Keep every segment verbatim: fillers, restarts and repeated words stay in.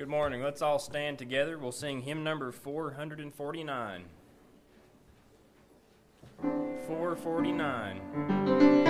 Good morning. Let's all stand together. We'll sing hymn number four forty-nine. four forty-nine.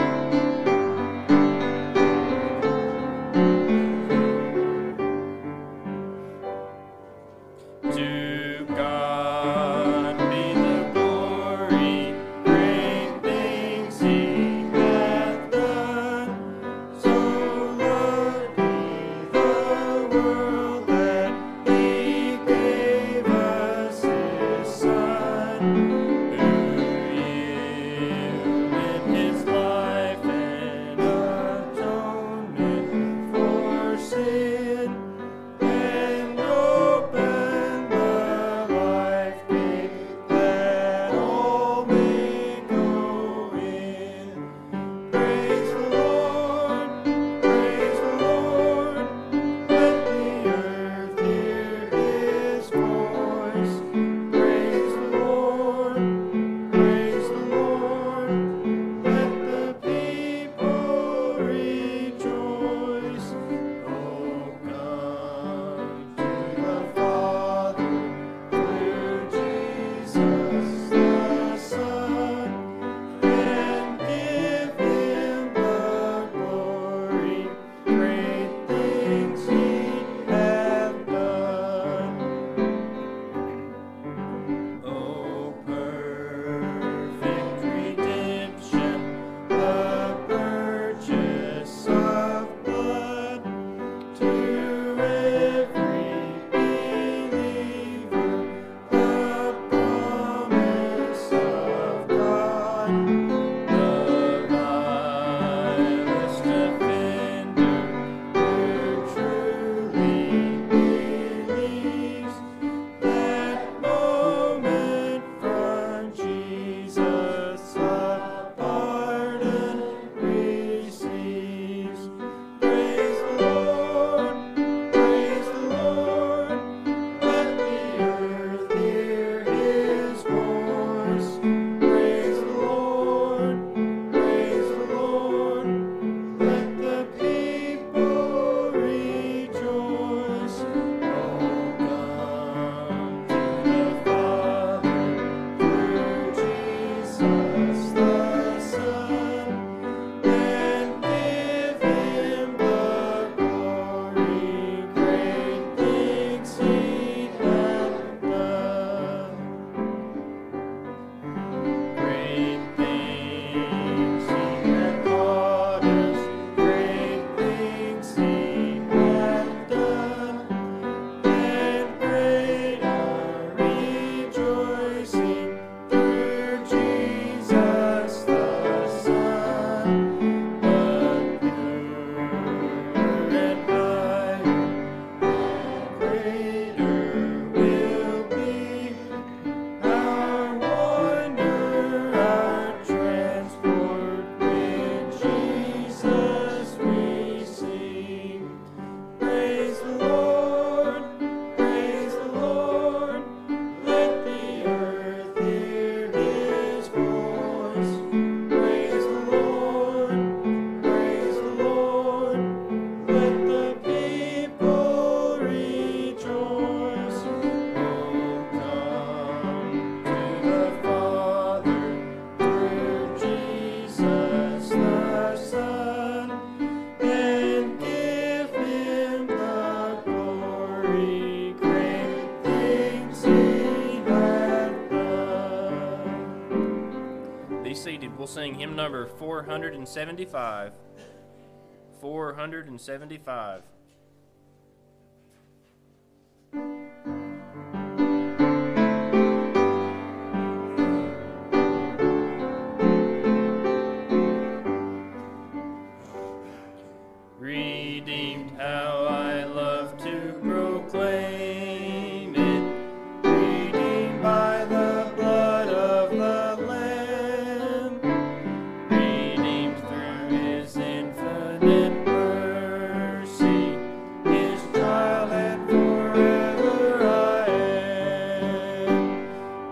We'll sing hymn number four seventy-five. four seventy-five. Redeemed, how I love to proclaim it. Redeemed by the blood of the Lamb. Redeemed through His infinite mercy. His child and forever I am.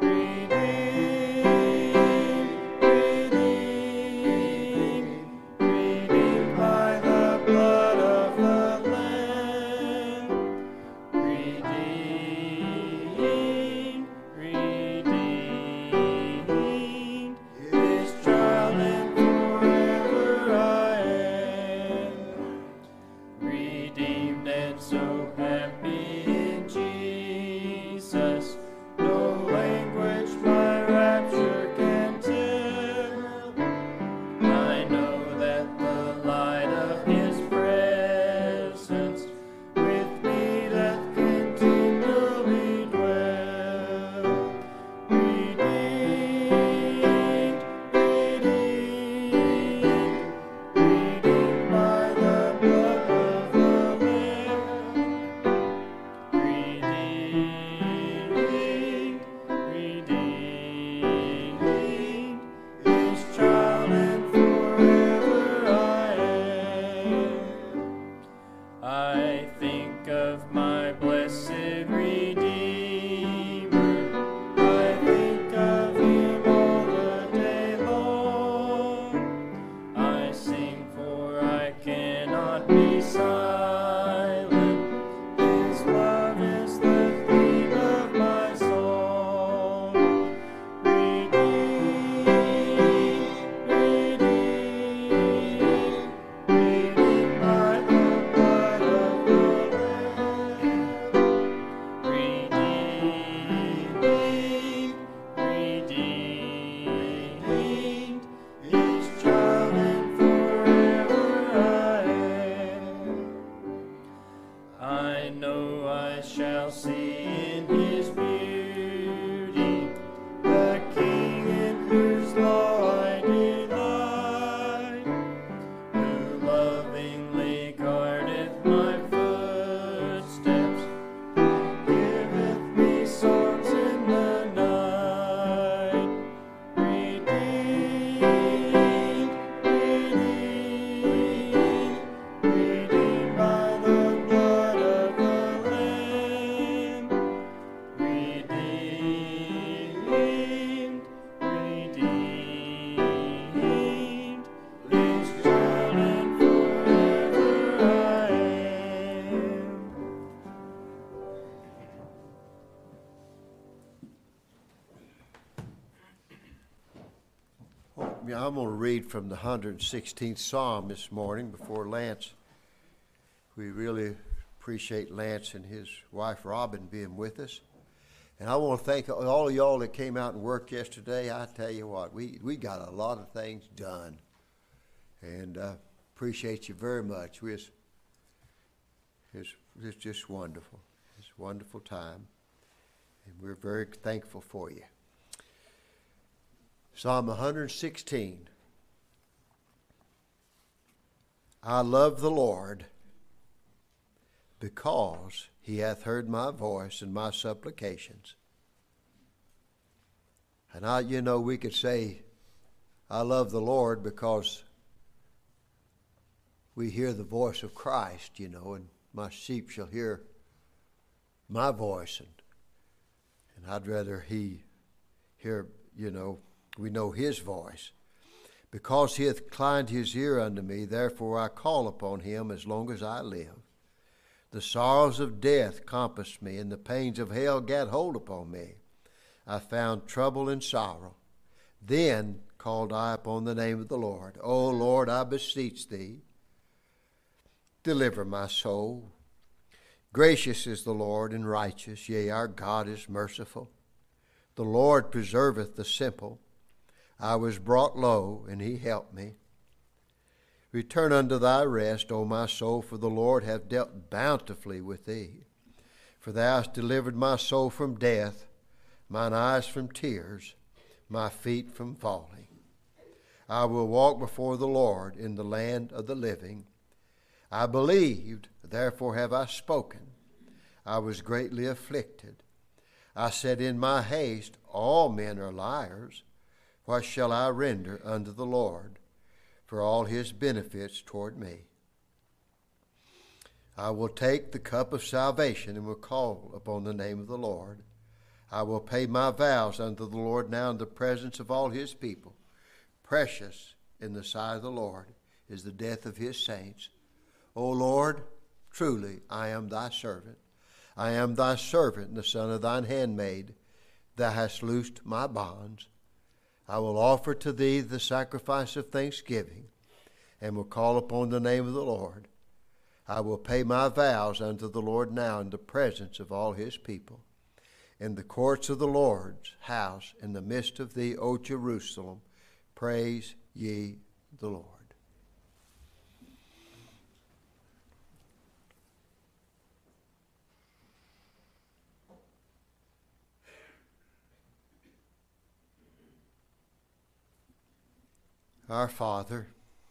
Redeemed, redeemed, redeemed by the blood of the Lamb. I think of my blessed Redeemer. I think of him all the day long. I sing, for I cannot be silent. His love is the theme of my song. Redeemed, redeemed, redeemed by the blood of the Lamb. Redeemed, redeemed, His child, and forever I am. I know I shall see in His beauty the King in whose law I delight, who lovingly guardeth my footsteps, giveth me songs in the night. Redeemed, redeemed, redeemed by the blood of the Lamb. Redeemed, redeemed, His child, and forever I am. Yeah, I'm going to read from the one hundred sixteenth Psalm this morning before Lance. We really appreciate Lance and his wife Robin being with us. And I want to thank all of y'all that came out and worked yesterday. I tell you what, we, we got a lot of things done. And uh, appreciate you very much. We was, it's, it's just wonderful. It's a wonderful time. And we're very thankful for you. Psalm one hundred sixteen. I love the Lord because he hath heard my voice and my supplications. And I, you know, we could say, I love the Lord because we hear the voice of Christ, you know, and my sheep shall hear my voice. And, and I'd rather he hear, you know, we know his voice. Because he hath inclined his ear unto me, therefore I call upon him as long as I live. The sorrows of death compassed me, and the pains of hell gat hold upon me. I found trouble and sorrow. Then called I upon the name of the Lord. O Lord, I beseech thee, deliver my soul. Gracious is the Lord and righteous, yea, our God is merciful. The Lord preserveth the simple. I was brought low, and he helped me. Return unto thy rest, O my soul, for the Lord hath dealt bountifully with thee. For thou hast delivered my soul from death, mine eyes from tears, my feet from falling. I will walk before the Lord in the land of the living. I believed, therefore have I spoken. I was greatly afflicted. I said in my haste, all men are liars. What shall I render unto the Lord for all his benefits toward me? I will take the cup of salvation and will call upon the name of the Lord. I will pay my vows unto the Lord now in the presence of all his people. Precious in the sight of the Lord is the death of his saints. O Lord, truly I am thy servant. I am thy servant and the son of thine handmaid. Thou hast loosed my bonds. I will offer to thee the sacrifice of thanksgiving, and will call upon the name of the Lord. I will pay my vows unto the Lord now in the presence of all his people. In the courts of the Lord's house, in the midst of thee, O Jerusalem, praise ye the Lord. Our Father,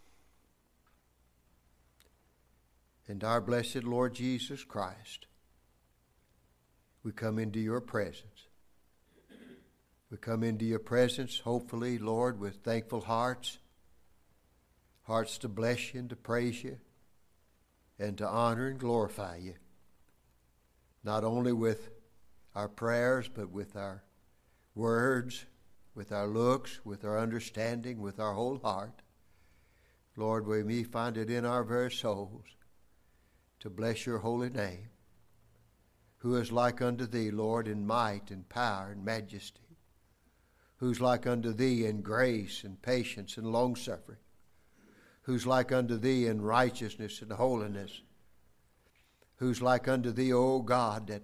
and our blessed Lord Jesus Christ, we come into your presence. We come into your presence, hopefully, Lord, with thankful hearts, hearts to bless you and to praise you, and to honor and glorify you, not only with our prayers, but with our words, with our looks, with our understanding, with our whole heart. Lord, we may find it in our very souls to bless your holy name. Who is like unto thee, Lord, in might and power and majesty? Who's like unto thee in grace and patience and longsuffering? Who's like unto thee in righteousness and holiness? Who's like unto thee, O God, that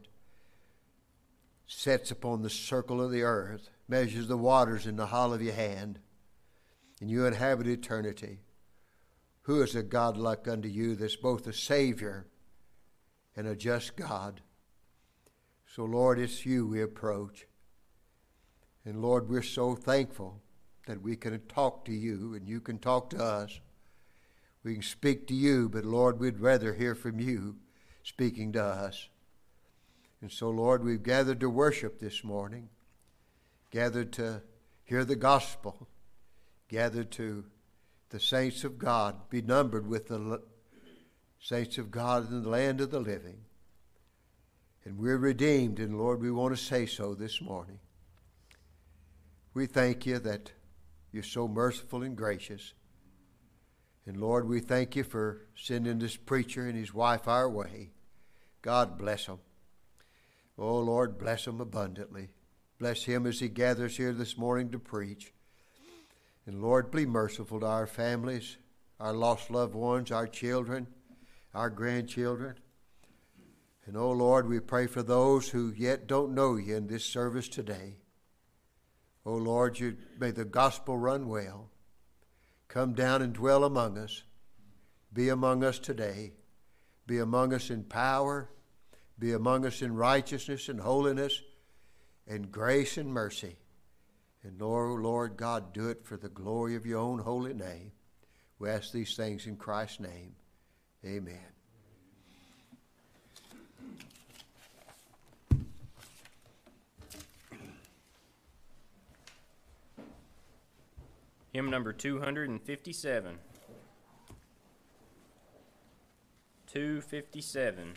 sits upon the circle of the earth, measures the waters in the hollow of your hand, and you inhabit eternity? Who is a God like unto you that's both a Savior and a just God? So, Lord, it's you we approach. And, Lord, we're so thankful that we can talk to you and you can talk to us. We can speak to you, but, Lord, we'd rather hear from you speaking to us. And so, Lord, we've gathered to worship this morning, gathered to hear the gospel, gathered to the saints of God, be numbered with the saints of God in the land of the living. And we're redeemed, and Lord, we want to say so this morning. We thank you that you're so merciful and gracious. And Lord, we thank you for sending this preacher and his wife our way. God bless them. Oh, Lord, bless him abundantly. Bless him as he gathers here this morning to preach. And Lord, be merciful to our families, our lost loved ones, our children, our grandchildren. And oh, Lord, we pray for those who yet don't know you in this service today. Oh, Lord, you, may the gospel run well. Come down and dwell among us. Be among us today. Be among us in power. Be among us in righteousness and holiness and grace and mercy. And Lord, Lord God, do it for the glory of your own holy name. We ask these things in Christ's name. Amen. Hymn number two hundred fifty-seven. two fifty-seven.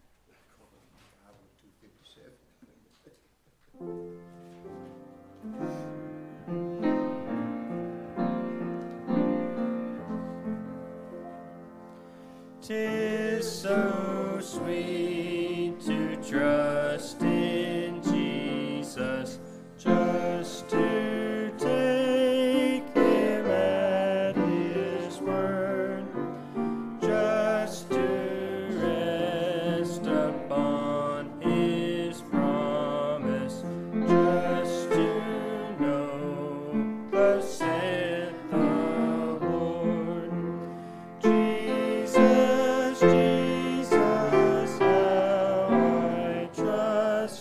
Tis so sweet to trust in Jesus, just to take him at his word, just to rest upon his promise, just to know, thus saith the Lord. Jesus, Jesus, how I trust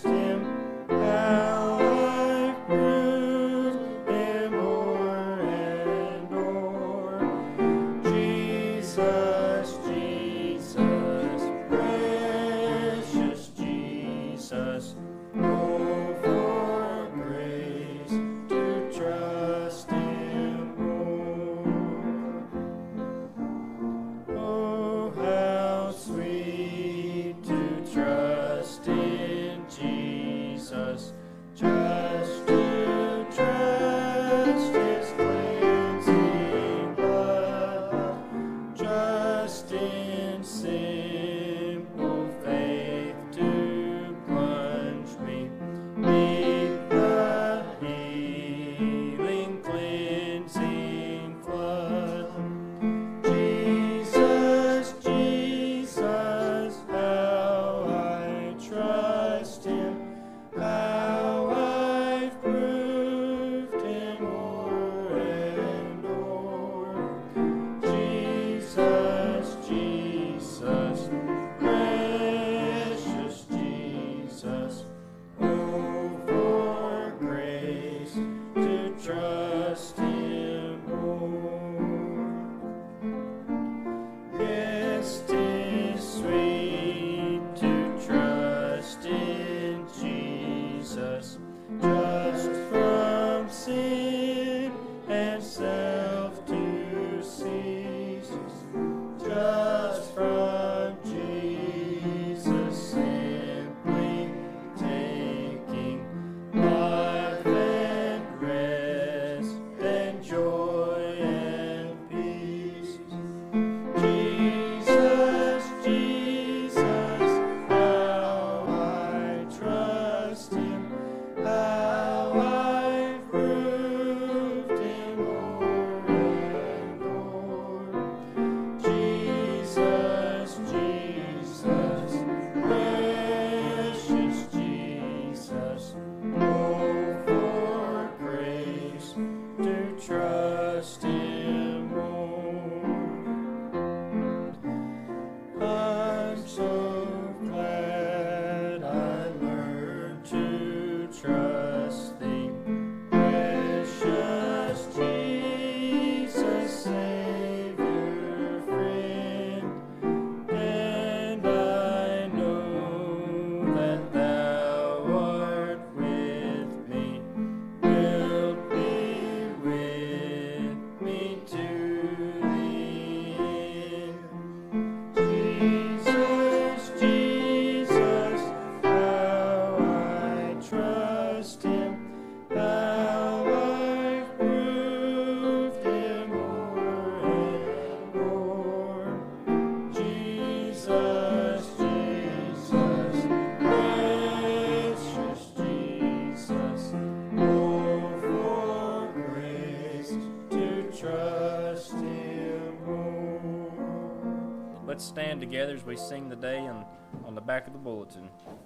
stand together as we sing the day on, on the back of the bulletin.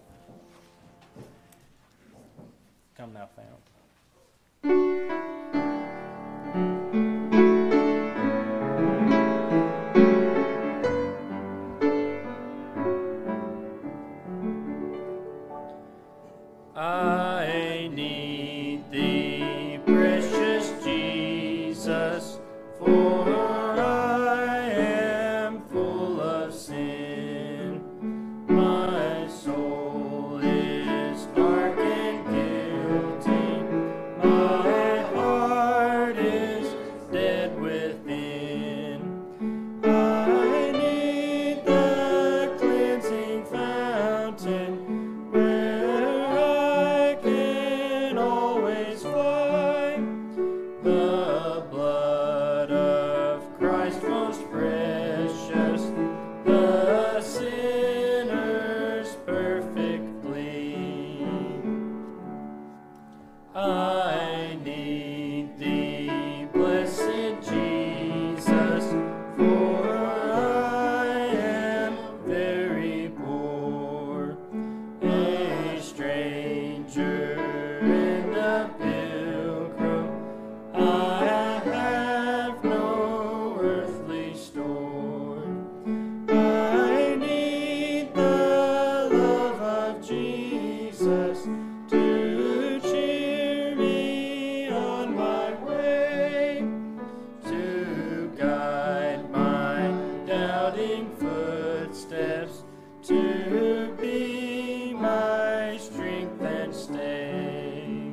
Come Thou Fount. I need Thee, precious Jesus, for I am full of sin. My soul is dark and guilty. My heart is dead within. I need the cleansing fountain where I can always find the blood of Christ most precious, the sinner's perfect plea. I need Thee, blessed Jesus, for I am very poor, a stranger and a pilgrim. I have no earthly store. I need the love of Jesus to cheer me on my way, to guide my doubting footsteps, to be my strength and stay.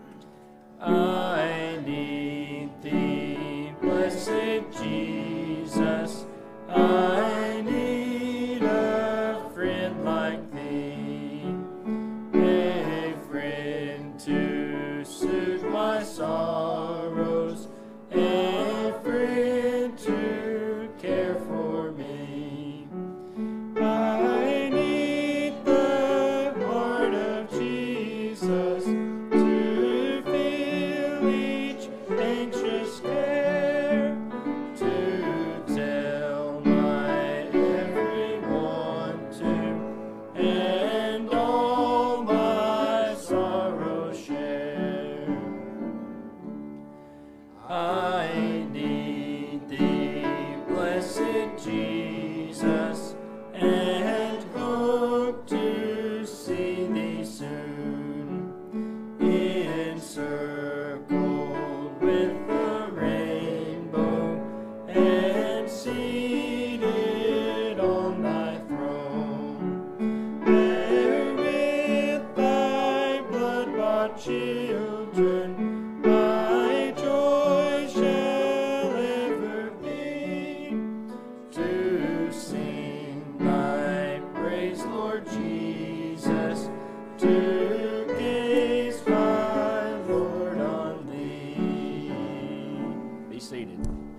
I need Thee, blessed Jesus. I need a friend like Thee, a friend to soothe my sorrows, a friend to care for me. I need the heart of Jesus to feel each anxious care, to tell my every want to, and all my sorrow share. I need Thee, blessed Jesus, and hope to see Thee soon, encircled with the rainbow, and seated on Thy throne, there with Thy blood-bought children, my joy shall ever be, to sing Thy praise, Lord Jesus, to gaze, my Lord, on Thee. Be seated.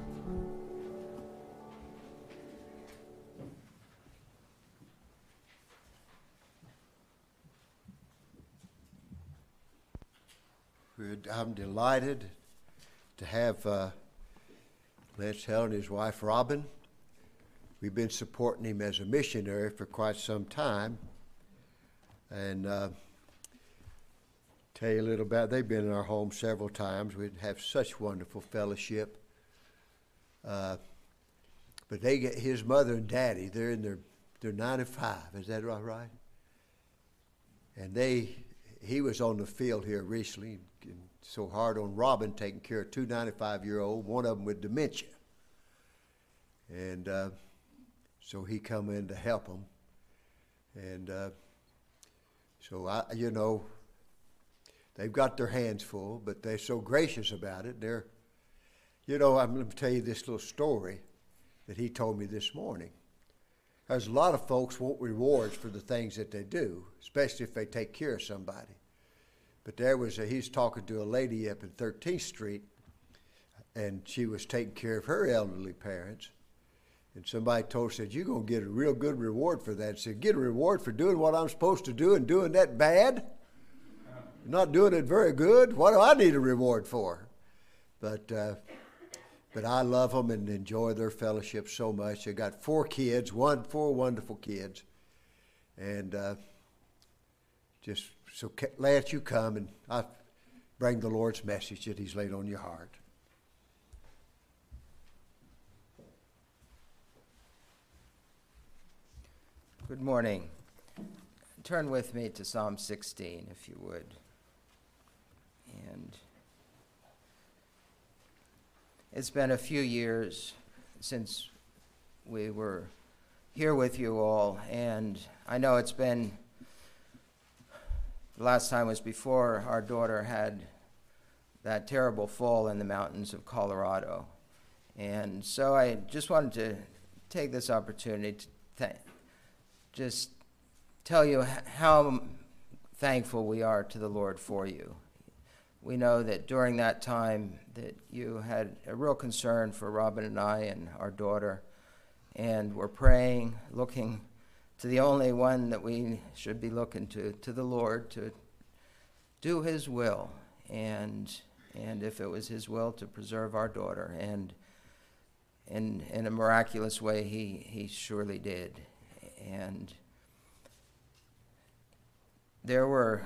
We're- I'm delighted to have uh, Lance Hell and his wife Robin. We've been supporting him as a missionary for quite some time. And uh, tell you a little about, they've been in our home several times. We have such wonderful fellowship. Uh, but they get his mother and daddy, they're in their, they're ninety-five, is that right, right? And they, he was on the field here recently, and so hard on Robin taking care of two ninety-five-year-old, one of them with dementia. And uh, so he come in to help them. And uh, so, I, you know, they've got their hands full, but they're so gracious about it. They're, you know, I'm going to tell you this little story that he told me this morning. There's a lot of folks want rewards for the things that they do, especially if they take care of somebody. But there was a, he's talking to a lady up in thirteenth Street, and she was taking care of her elderly parents. And somebody told her, said, you're going to get a real good reward for that. I said, get a reward for doing what I'm supposed to do and doing that bad? Not doing it very good? What do I need a reward for? But uh, but I love them and enjoy their fellowship so much. They got four kids, one four wonderful kids, and uh, just so Lance, you come and I bring the Lord's message that He's laid on your heart. Good morning. Turn with me to Psalm sixteen, if you would. And it's been a few years since we were here with you all, and I know it's been, the last time was before our daughter had that terrible fall in the mountains of Colorado. And so I just wanted to take this opportunity to th- just tell you how thankful we are to the Lord for you. We know that during that time that you had a real concern for Robin and I and our daughter, and we're praying, looking to the only one that we should be looking to, to the Lord, to do His will, and and if it was His will to preserve our daughter, and in in a miraculous way, He He surely did. And there were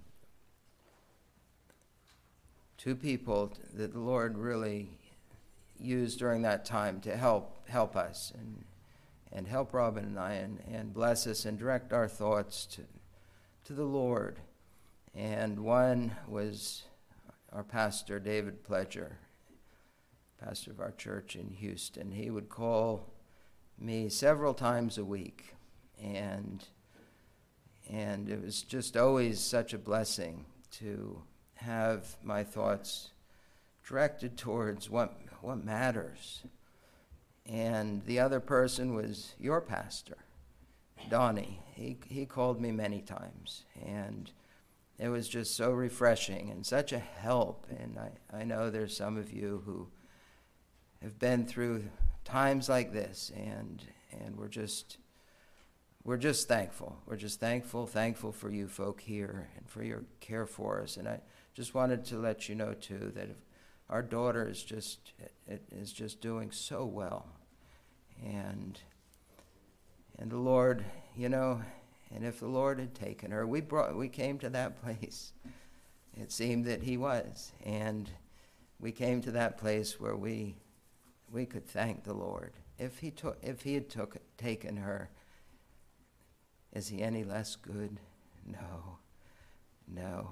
two people that the Lord really used during that time to help help us and and help Robin and I and, and bless us and direct our thoughts to to the Lord. And one was our pastor, David Pledger, pastor of our church in Houston. He would call me several times a week, and and it was just always such a blessing to have my thoughts directed towards what what matters. And the other person was your pastor, Donnie. He he called me many times, and it was just so refreshing and such a help. And I, I know there's some of you who have been through times like this, and and we're just we're just thankful. We're just thankful, thankful for you folk here and for your care for us. And I just wanted to let you know too that if our daughter is just it is just doing so well, and and the Lord, you know, and if the Lord had taken her, we brought we came to that place. It seemed that He was, and we came to that place where we we could thank the Lord. If He took if He had took taken her, is He any less good? No, no.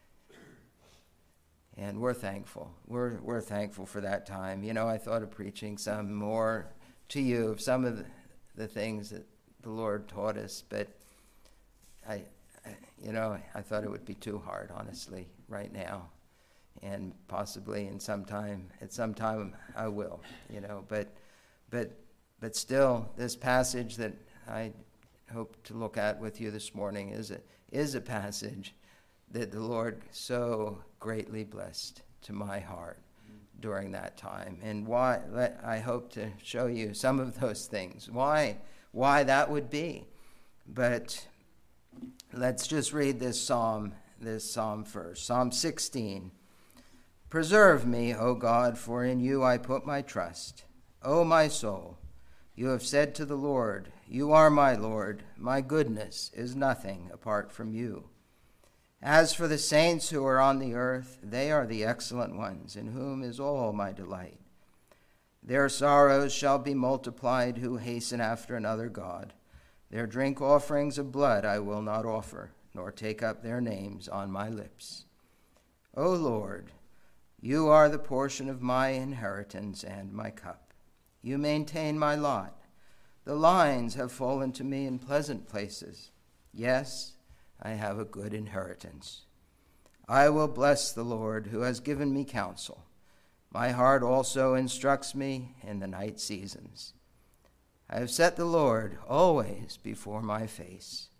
And we're thankful. We're we're thankful for that time. You know, I thought of preaching some more to you of some of the, the things that the Lord taught us, but I, I, you know, I thought it would be too hard, honestly, right now, and possibly in some time, at some time, I will. You know, but, but, but still, this passage that I hope to look at with you this morning is a is a passage that the Lord so greatly blessed to my heart during that time. And why, let, I hope to show you some of those things, why, why that would be. But let's just read this psalm, this psalm first. Psalm sixteen. Preserve me, O God, for in you I put my trust. O my soul, you have said to the Lord, you are my Lord. My goodness is nothing apart from you. As for the saints who are on the earth, they are the excellent ones, in whom is all my delight. Their sorrows shall be multiplied who hasten after another god. Their drink offerings of blood I will not offer, nor take up their names on my lips. O Lord, you are the portion of my inheritance and my cup. You maintain my lot. The lines have fallen to me in pleasant places. Yes, I have a good inheritance. I will bless the Lord who has given me counsel. My heart also instructs me in the night seasons. I have set the Lord always before my face,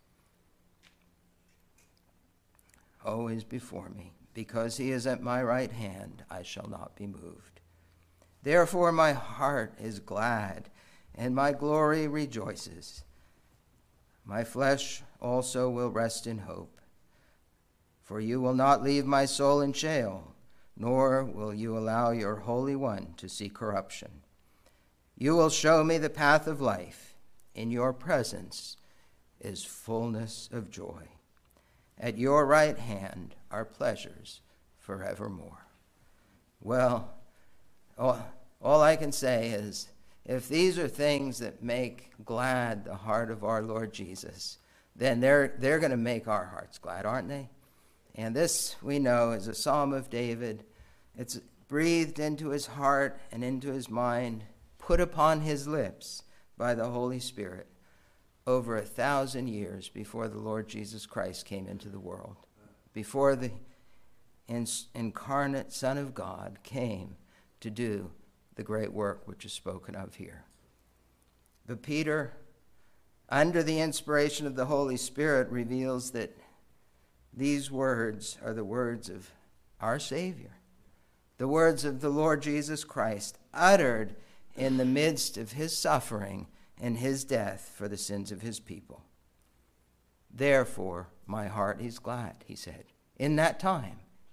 always before me. Because he is at my right hand, I shall not be moved. Therefore my heart is glad, and my glory rejoices. My flesh also will rest in hope. For you will not leave my soul in Sheol, nor will you allow your Holy One to see corruption. You will show me the path of life. In your presence is fullness of joy. At your right hand are pleasures forevermore. Well, all, all I can say is, if these are things that make glad the heart of our Lord Jesus, then they're, they're going to make our hearts glad, aren't they? And this, we know, is a Psalm of David. It's breathed into his heart and into his mind, put upon his lips by the Holy Spirit over a thousand years before the Lord Jesus Christ came into the world, before the incarnate Son of God came to do the great work which is spoken of here. But Peter, under the inspiration of the Holy Spirit, reveals that these words are the words of our Savior, the words of the Lord Jesus Christ, uttered in the midst of his suffering and his death for the sins of his people. Therefore, my heart is glad, he said, in that time.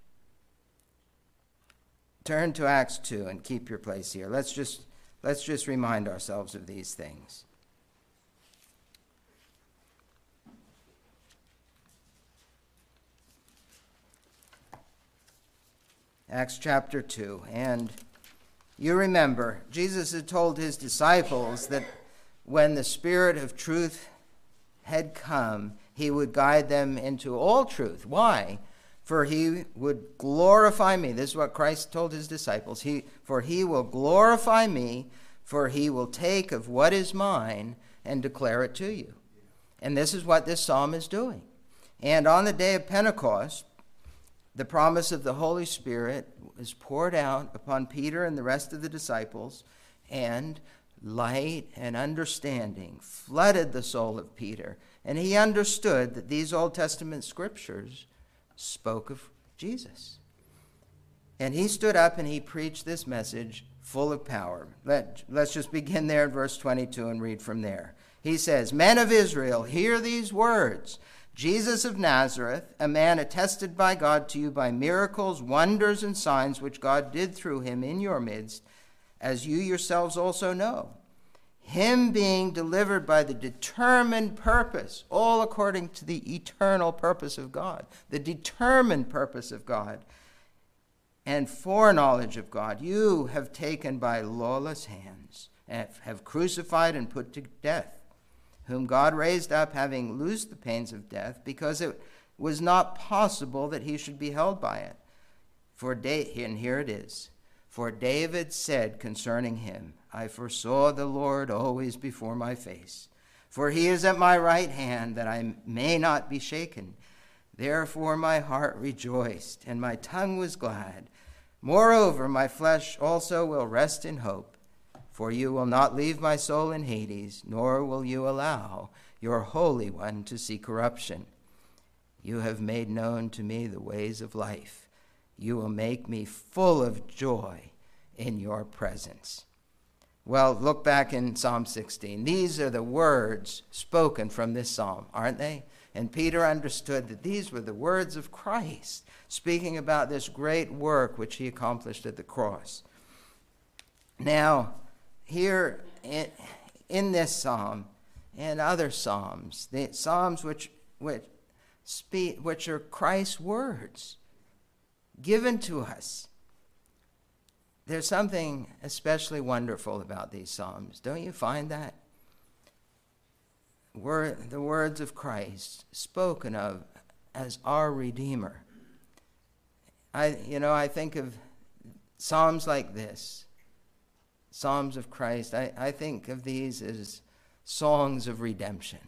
Turn to Acts two and keep your place here. Let's just, let's just remind ourselves of these things. Acts chapter two. And you remember, Jesus had told his disciples that when the Spirit of truth had come, he would guide them into all truth. Why? For he would glorify me. This is what Christ told his disciples. He, for he will glorify me, for he will take of what is mine and declare it to you. And this is what this psalm is doing. And on the day of Pentecost, the promise of the Holy Spirit was poured out upon Peter and the rest of the disciples, and light and understanding flooded the soul of Peter. And he understood that these Old Testament scriptures spoke of Jesus. And he stood up and he preached this message full of power. Let, let's just begin there at verse twenty-two and read from there. He says, Men of Israel, hear these words. Jesus of Nazareth, a man attested by God to you by miracles, wonders, and signs which God did through him in your midst, as you yourselves also know. Him being delivered by the determined purpose, all according to the eternal purpose of God, the determined purpose of God, and foreknowledge of God, you have taken by lawless hands, and have crucified and put to death, whom God raised up, having loosed the pains of death, because it was not possible that he should be held by it. For da- and here it is. For David said concerning him, I foresaw the Lord always before my face. For he is at my right hand, that I may not be shaken. Therefore my heart rejoiced, and my tongue was glad. Moreover, my flesh also will rest in hope. For you will not leave my soul in Hades, nor will you allow your Holy One to see corruption. You have made known to me the ways of life. You will make me full of joy in your presence. Well, look back in Psalm sixteen. These are the words spoken from this psalm, aren't they? And Peter understood that these were the words of Christ, speaking about this great work which he accomplished at the cross. Now, here in, in this psalm and other psalms, the psalms which which speak, which are Christ's words given to us, there's something especially wonderful about these psalms. Don't you find that? Word, the words of Christ spoken of as our Redeemer. I, you know, I think of psalms like this, Psalms of Christ. I, I think of these as songs of redemption,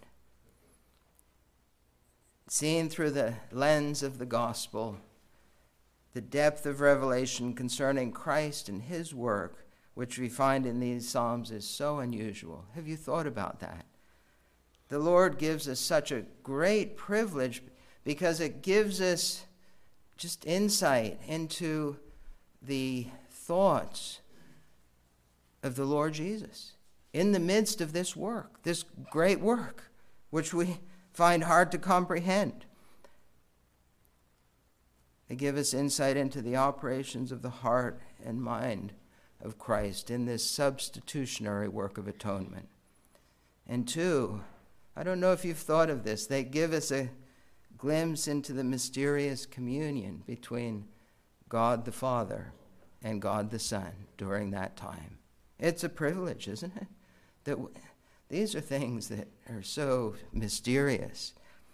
seen through the lens of the gospel. The depth of revelation concerning Christ and his work, which we find in these psalms, is so unusual. Have you thought about that? The Lord gives us such a great privilege because it gives us just insight into the thoughts of the Lord Jesus in the midst of this work, this great work, which we find hard to comprehend. They give us insight into the operations of the heart and mind of Christ in this substitutionary work of atonement. And two, I don't know if you've thought of this, they give us a glimpse into the mysterious communion between God the Father and God the Son during that time. It's a privilege, isn't it? That w- these are things that are so mysterious.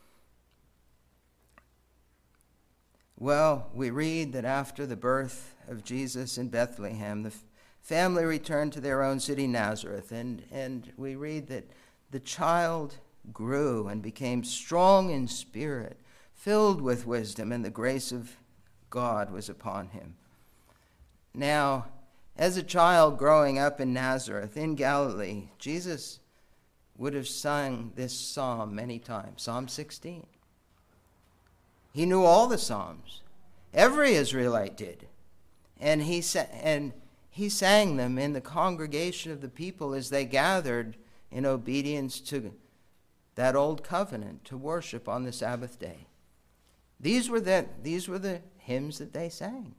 Well, we read that after the birth of Jesus in Bethlehem, the f- family returned to their own city, Nazareth, and, and we read that the child grew and became strong in spirit, filled with wisdom, and the grace of God was upon him. Now, as a child growing up in Nazareth, in Galilee, Jesus would have sung this psalm many times, Psalm sixteen. He knew all the Psalms. Every Israelite did. And he, sa- and he sang them in the congregation of the people as they gathered in obedience to that old covenant to worship on the Sabbath day. These were the, these were the hymns that they sang.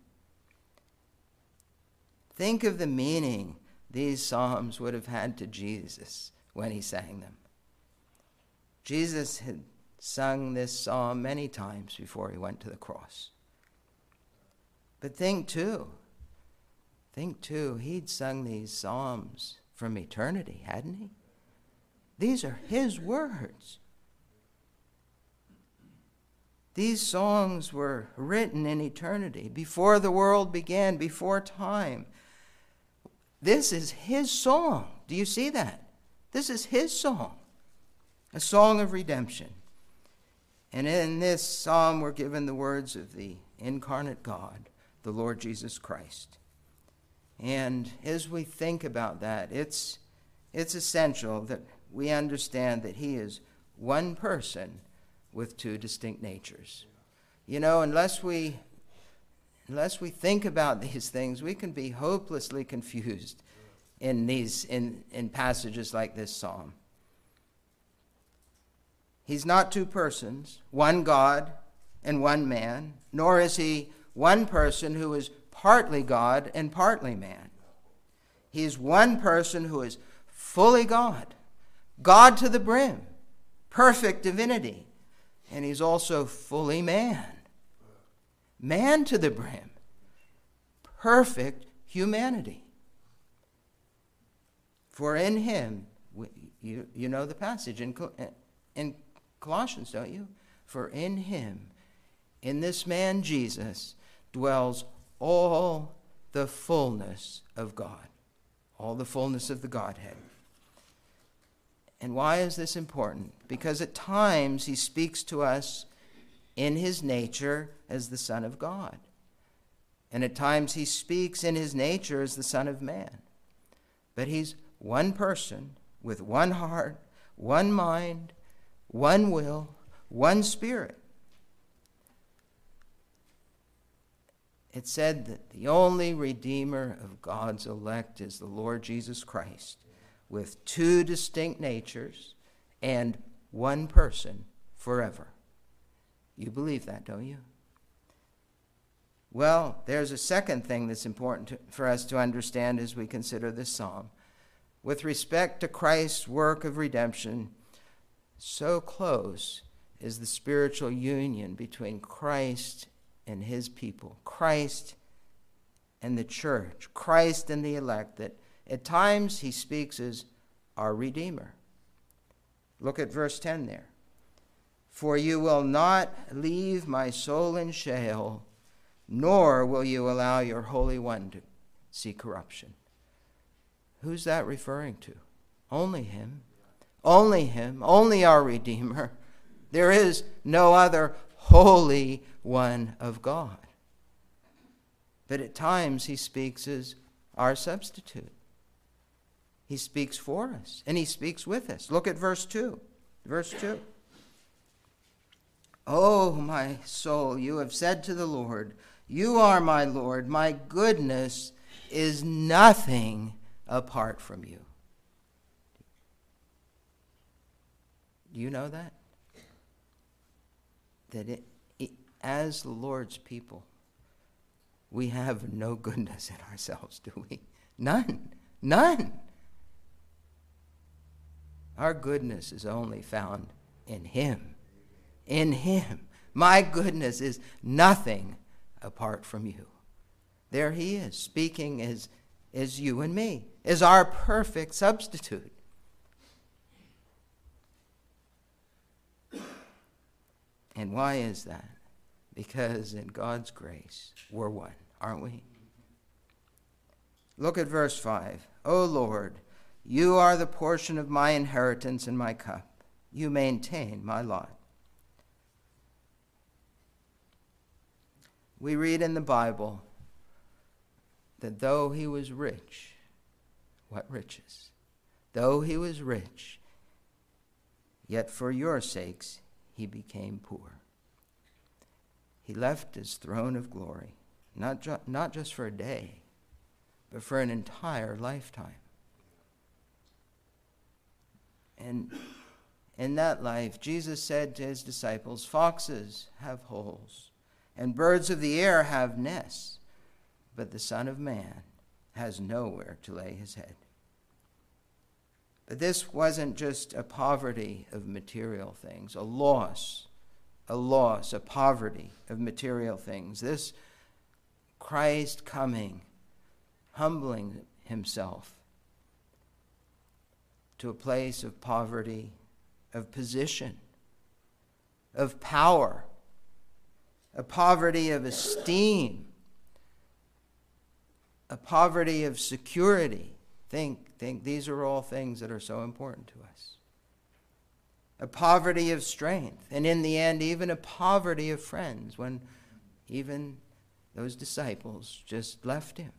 Think of the meaning these psalms would have had to Jesus when he sang them. Jesus had sung this psalm many times before he went to the cross. But think too, think too, he'd sung these psalms from eternity, hadn't he? These are his words. These songs were written in eternity, before the world began, before time. This is his song. Do you see that? This is his song, a song of redemption. And in this psalm we're given the words of the incarnate God, the Lord Jesus Christ. And as we think about that, it's, it's essential that we understand that he is one person with two distinct natures. You know, unless we unless we think about these things, we can be hopelessly confused in these in, in passages like this psalm. He's not two persons, one God and one man, nor is he one person who is partly God and partly man. He is one person who is fully God, God to the brim, perfect divinity, and he's also fully man, man to the brim, perfect humanity. For in him, you, you know the passage in, in Colossians, don't you? For in him, in this man Jesus, dwells all the fullness of God, all the fullness of the Godhead. And why is this important? Because at times he speaks to us in his nature as the Son of God. And at times he speaks in his nature as the Son of Man. But he's one person with one heart, one mind, one will, one spirit. It said that the only Redeemer of God's elect is the Lord Jesus Christ, with two distinct natures and one person forever. You believe that, don't you? Well, there's a second thing that's important to, for us to understand as we consider this psalm. With respect to Christ's work of redemption, so close is the spiritual union between Christ and his people, Christ and the church, Christ and the elect, that at times he speaks as our Redeemer. Look at verse ten there. For you will not leave my soul in Sheol, nor will you allow your Holy One to see corruption. Who's that referring to? Only him. Only him. Only our Redeemer. There is no other Holy One of God. But at times he speaks as our substitute. He speaks for us, and he speaks with us. Look at verse two. Verse two. Oh, my soul, you have said to the Lord, you are my Lord. My goodness is nothing apart from you. Do you know that? That it, it, as the Lord's people, we have no goodness in ourselves, do we? None. None. Our goodness is only found in him. In him. My goodness is nothing apart from you. There he is, speaking as, as you and me, as our perfect substitute. And why is that? Because in God's grace, we're one, aren't we? Look at verse five. O Lord, you are the portion of my inheritance and my cup. You maintain my lot. We read in the Bible that though he was rich, what riches? Though he was rich, yet for your sakes he became poor. He left his throne of glory, not, ju- not just for a day, but for an entire lifetime. And in that life, Jesus said to his disciples, foxes have holes, and birds of the air have nests, but the Son of Man has nowhere to lay his head. But this wasn't just a poverty of material things, a loss, a loss, a poverty of material things. This Christ coming, humbling himself to a place of poverty, of position, of power, a poverty of esteem, a poverty of security. Think, think these are all things that are so important to us. A poverty of strength, and in the end, even a poverty of friends when even those disciples just left him.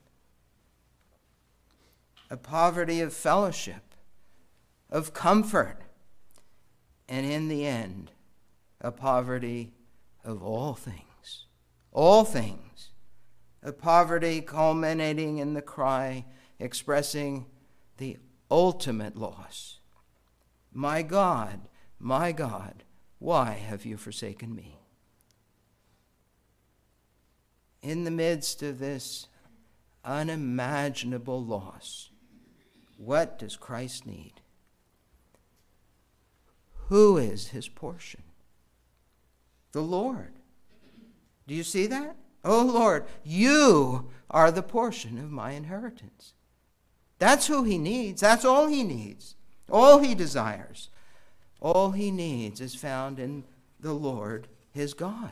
A poverty of fellowship, of comfort, and in the end, a poverty of all things. All things. A poverty culminating in the cry expressing the ultimate loss. My God, my God, why have you forsaken me? In the midst of this unimaginable loss, what does Christ need? Who is his portion? The Lord. Do you see that? Oh Lord, you are the portion of my inheritance. That's who he needs. That's all he needs. All he desires. All he needs is found in the Lord, his God.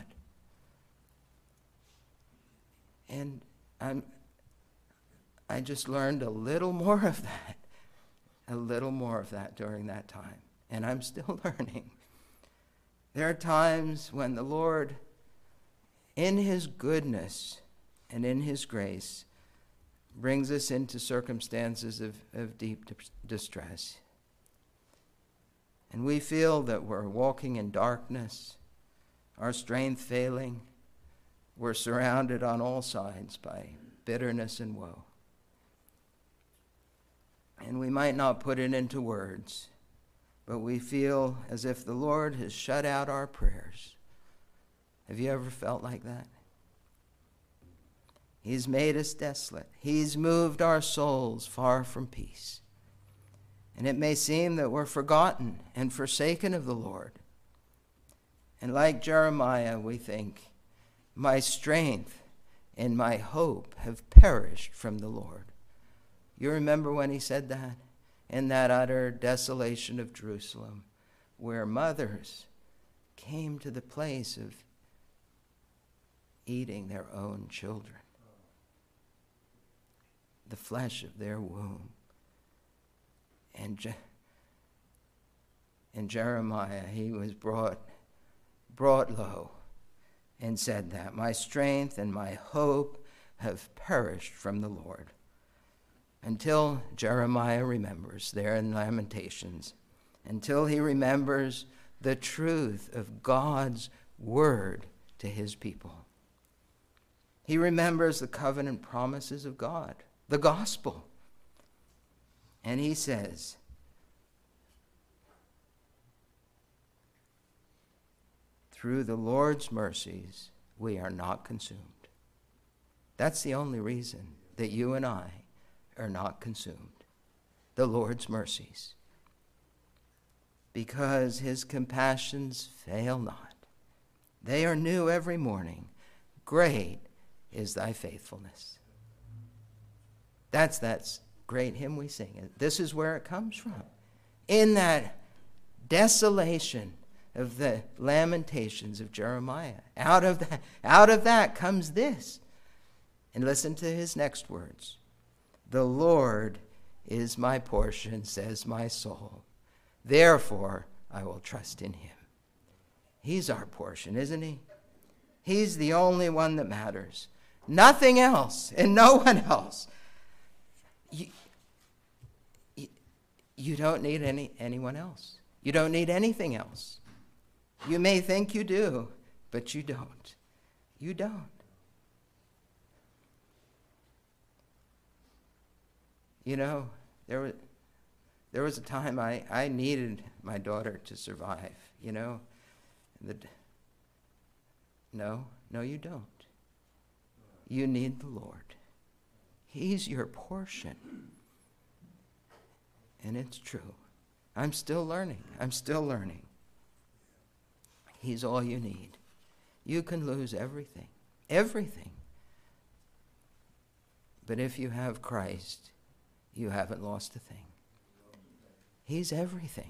And I'm, I just learned a little more of that. A little more of that during that time. And I'm still learning. There are times when the Lord, in his goodness and in his grace, brings us into circumstances of, of deep distress. And we feel that we're walking in darkness, our strength failing. We're surrounded on all sides by bitterness and woe. And we might not put it into words, but we feel as if the Lord has shut out our prayers. Have you ever felt like that? He's made us desolate. He's moved our souls far from peace. And it may seem that we're forgotten and forsaken of the Lord. And like Jeremiah, we think, my strength and my hope have perished from the Lord. You remember when he said that? In that utter desolation of Jerusalem, where mothers came to the place of eating their own children, the flesh of their womb. And, Je- and Jeremiah, he was brought, brought low and said that, my strength and my hope have perished from the Lord. Until Jeremiah remembers there in Lamentations, until he remembers the truth of God's word to his people. He remembers the covenant promises of God, the gospel. And he says, through the Lord's mercies, we are not consumed. That's the only reason that you and I are not consumed. The Lord's mercies. Because his compassions fail not. They are new every morning. Great is thy faithfulness. That's that great hymn we sing. This is where it comes from. In that desolation of the lamentations of Jeremiah. Out of that, out of that comes this. And listen to his next words. The Lord is my portion, says my soul. Therefore, I will trust in him. He's our portion, isn't he? He's the only one that matters. Nothing else and no one else. You, you, you don't need any anyone else. You don't need anything else. You may think you do, but you don't. You don't. You know, there was, there was a time I, I needed my daughter to survive, you know. The, no, no you don't. You need the Lord. He's your portion. And it's true. I'm still learning. I'm still learning. He's all you need. You can lose everything. Everything. But if you have Christ, you haven't lost a thing. He's everything.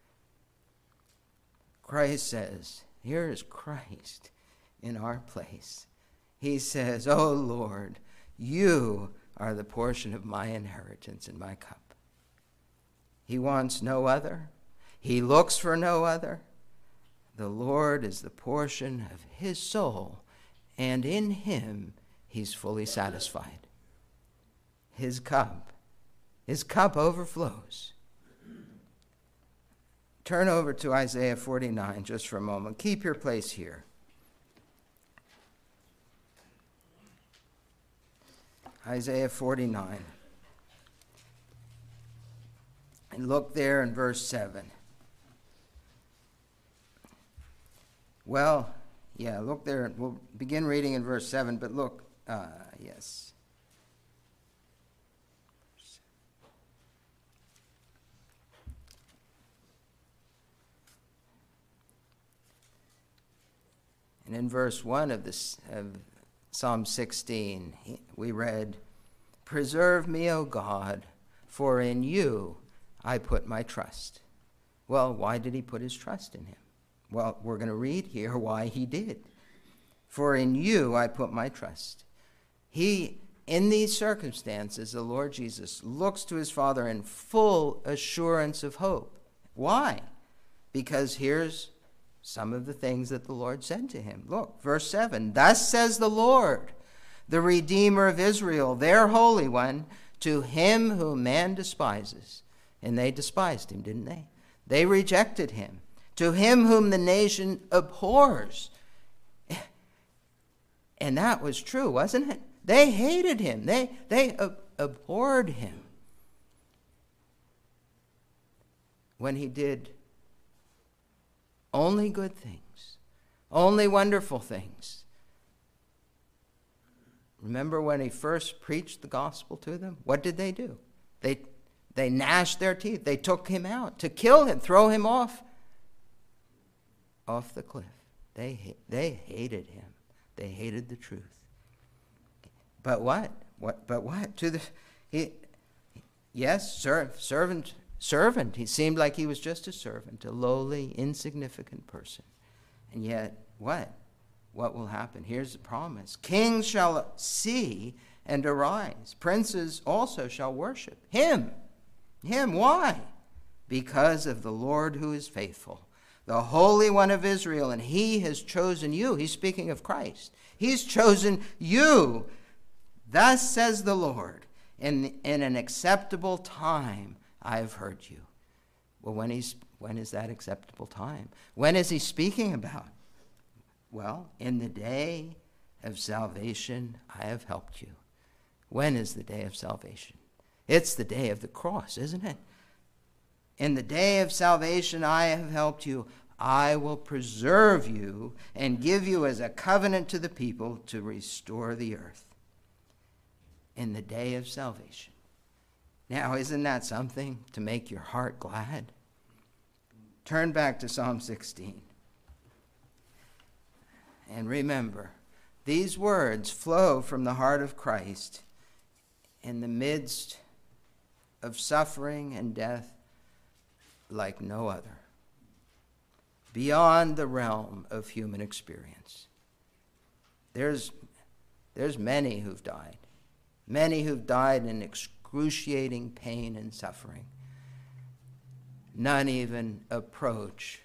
Christ says, here is Christ in our place. He says, oh Lord, you are the portion of my inheritance in my cup. He wants no other. He looks for no other. The Lord is the portion of his soul, and in him he's fully satisfied. His cup, his cup overflows. Turn over to Isaiah forty-nine just for a moment. Keep your place here. Isaiah forty-nine. And look there in verse seven. Well, yeah, look there. We'll begin reading in verse seven, but look, uh, yes. And in verse one of, this, of Psalm sixteen, we read, preserve me, O God, for in you I put my trust. Well, why did he put his trust in him? Well, we're going to read here why he did. For in you I put my trust. He, in these circumstances, the Lord Jesus looks to his Father in full assurance of hope. Why? Because here's some of the things that the Lord said to him. Look, verse seven. Thus says the Lord, the Redeemer of Israel, their Holy One, to him whom man despises. And they despised him, didn't they? They rejected him. To him whom the nation abhors. And that was true, wasn't it? They hated him. They, they ab- abhorred him. When he did only good things, only wonderful things. Remember when he first preached the gospel to them? What did they do? They, they gnashed their teeth. They took him out to kill him, throw him off. Off the cliff. They they hated him. They hated the truth. But what? What? But what? To the he, yes, serv, servant, servant. He seemed like he was just a servant, a lowly, insignificant person. And yet, what? What will happen? Here's the promise: kings shall see and arise. Princes also shall worship him. Him. Why? Because of the Lord who is faithful, the Holy One of Israel, and he has chosen you. He's speaking of Christ. He's chosen you. Thus says the Lord, in, in an acceptable time I have heard you. Well, when, he's, when is that acceptable time? When is he speaking about? Well, in the day of salvation I have helped you. When is the day of salvation? It's the day of the cross, isn't it? In the day of salvation I have helped you. I will preserve you and give you as a covenant to the people to restore the earth in the day of salvation. Now, isn't that something to make your heart glad? Turn back to Psalm sixteen. And remember, these words flow from the heart of Christ in the midst of suffering and death like no other, beyond the realm of human experience. There's, there's many who've died, many who've died in excruciating pain and suffering. None even approach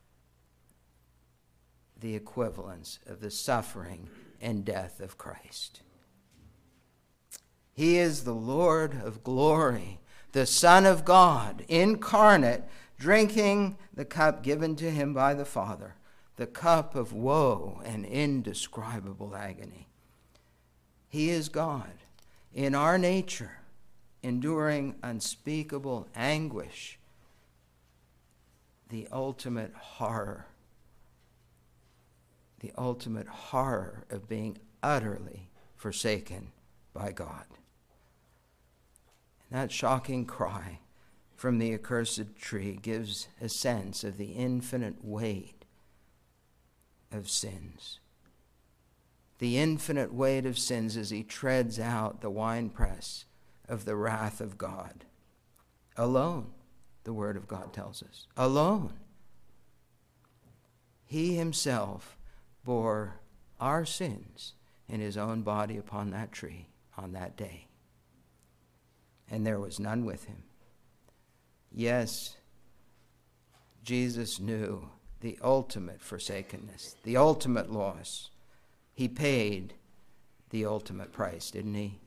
the equivalence of the suffering and death of Christ. He is the Lord of glory, the Son of God, incarnate, drinking the cup given to him by the Father, the cup of woe and indescribable agony. He is God in our nature, enduring unspeakable anguish, the ultimate horror, the ultimate horror of being utterly forsaken by God. And that shocking cry from the accursed tree gives a sense of the infinite weight of sins. The infinite weight of sins as he treads out the winepress of the wrath of God. Alone, the Word of God tells us. Alone. He himself bore our sins in his own body upon that tree on that day. And there was none with him. Yes, Jesus knew the ultimate forsakenness, the ultimate loss. He paid the ultimate price, didn't he?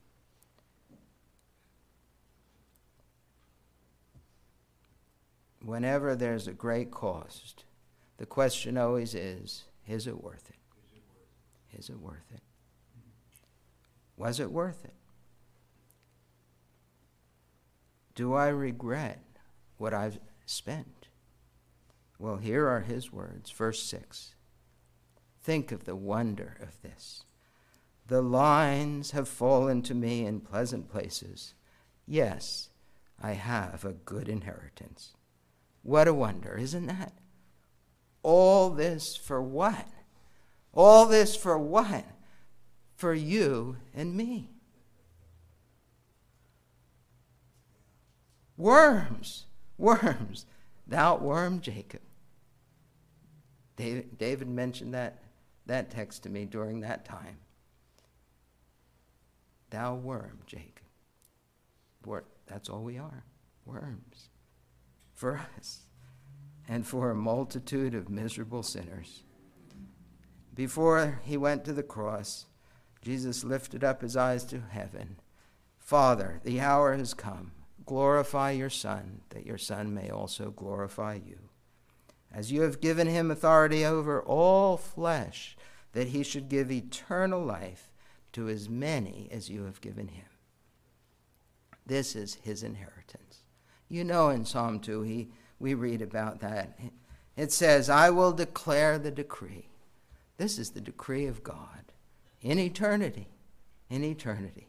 Whenever there's a great cost, the question always is, is it worth it? Is it worth it? Was it worth it? Do I regret what I've spent? Well, here are his words, verse six. Think of the wonder of this. The lines have fallen to me in pleasant places. Yes, I have a good inheritance. What a wonder, isn't that? All this for what? All this for what? For you and me. Worms, worms, thou worm, Jacob. David, David mentioned that, that text to me during that time. Thou worm, Jacob. Wor- that's all we are, worms. For us and for a multitude of miserable sinners. Before he went to the cross, Jesus lifted up his eyes to heaven. Father, the hour has come. Glorify your Son, that your Son may also glorify you. As you have given him authority over all flesh, that he should give eternal life to as many as you have given him. This is his inheritance. You know, in Psalm two, he, we read about that. It says, I will declare the decree. This is the decree of God in eternity, in eternity.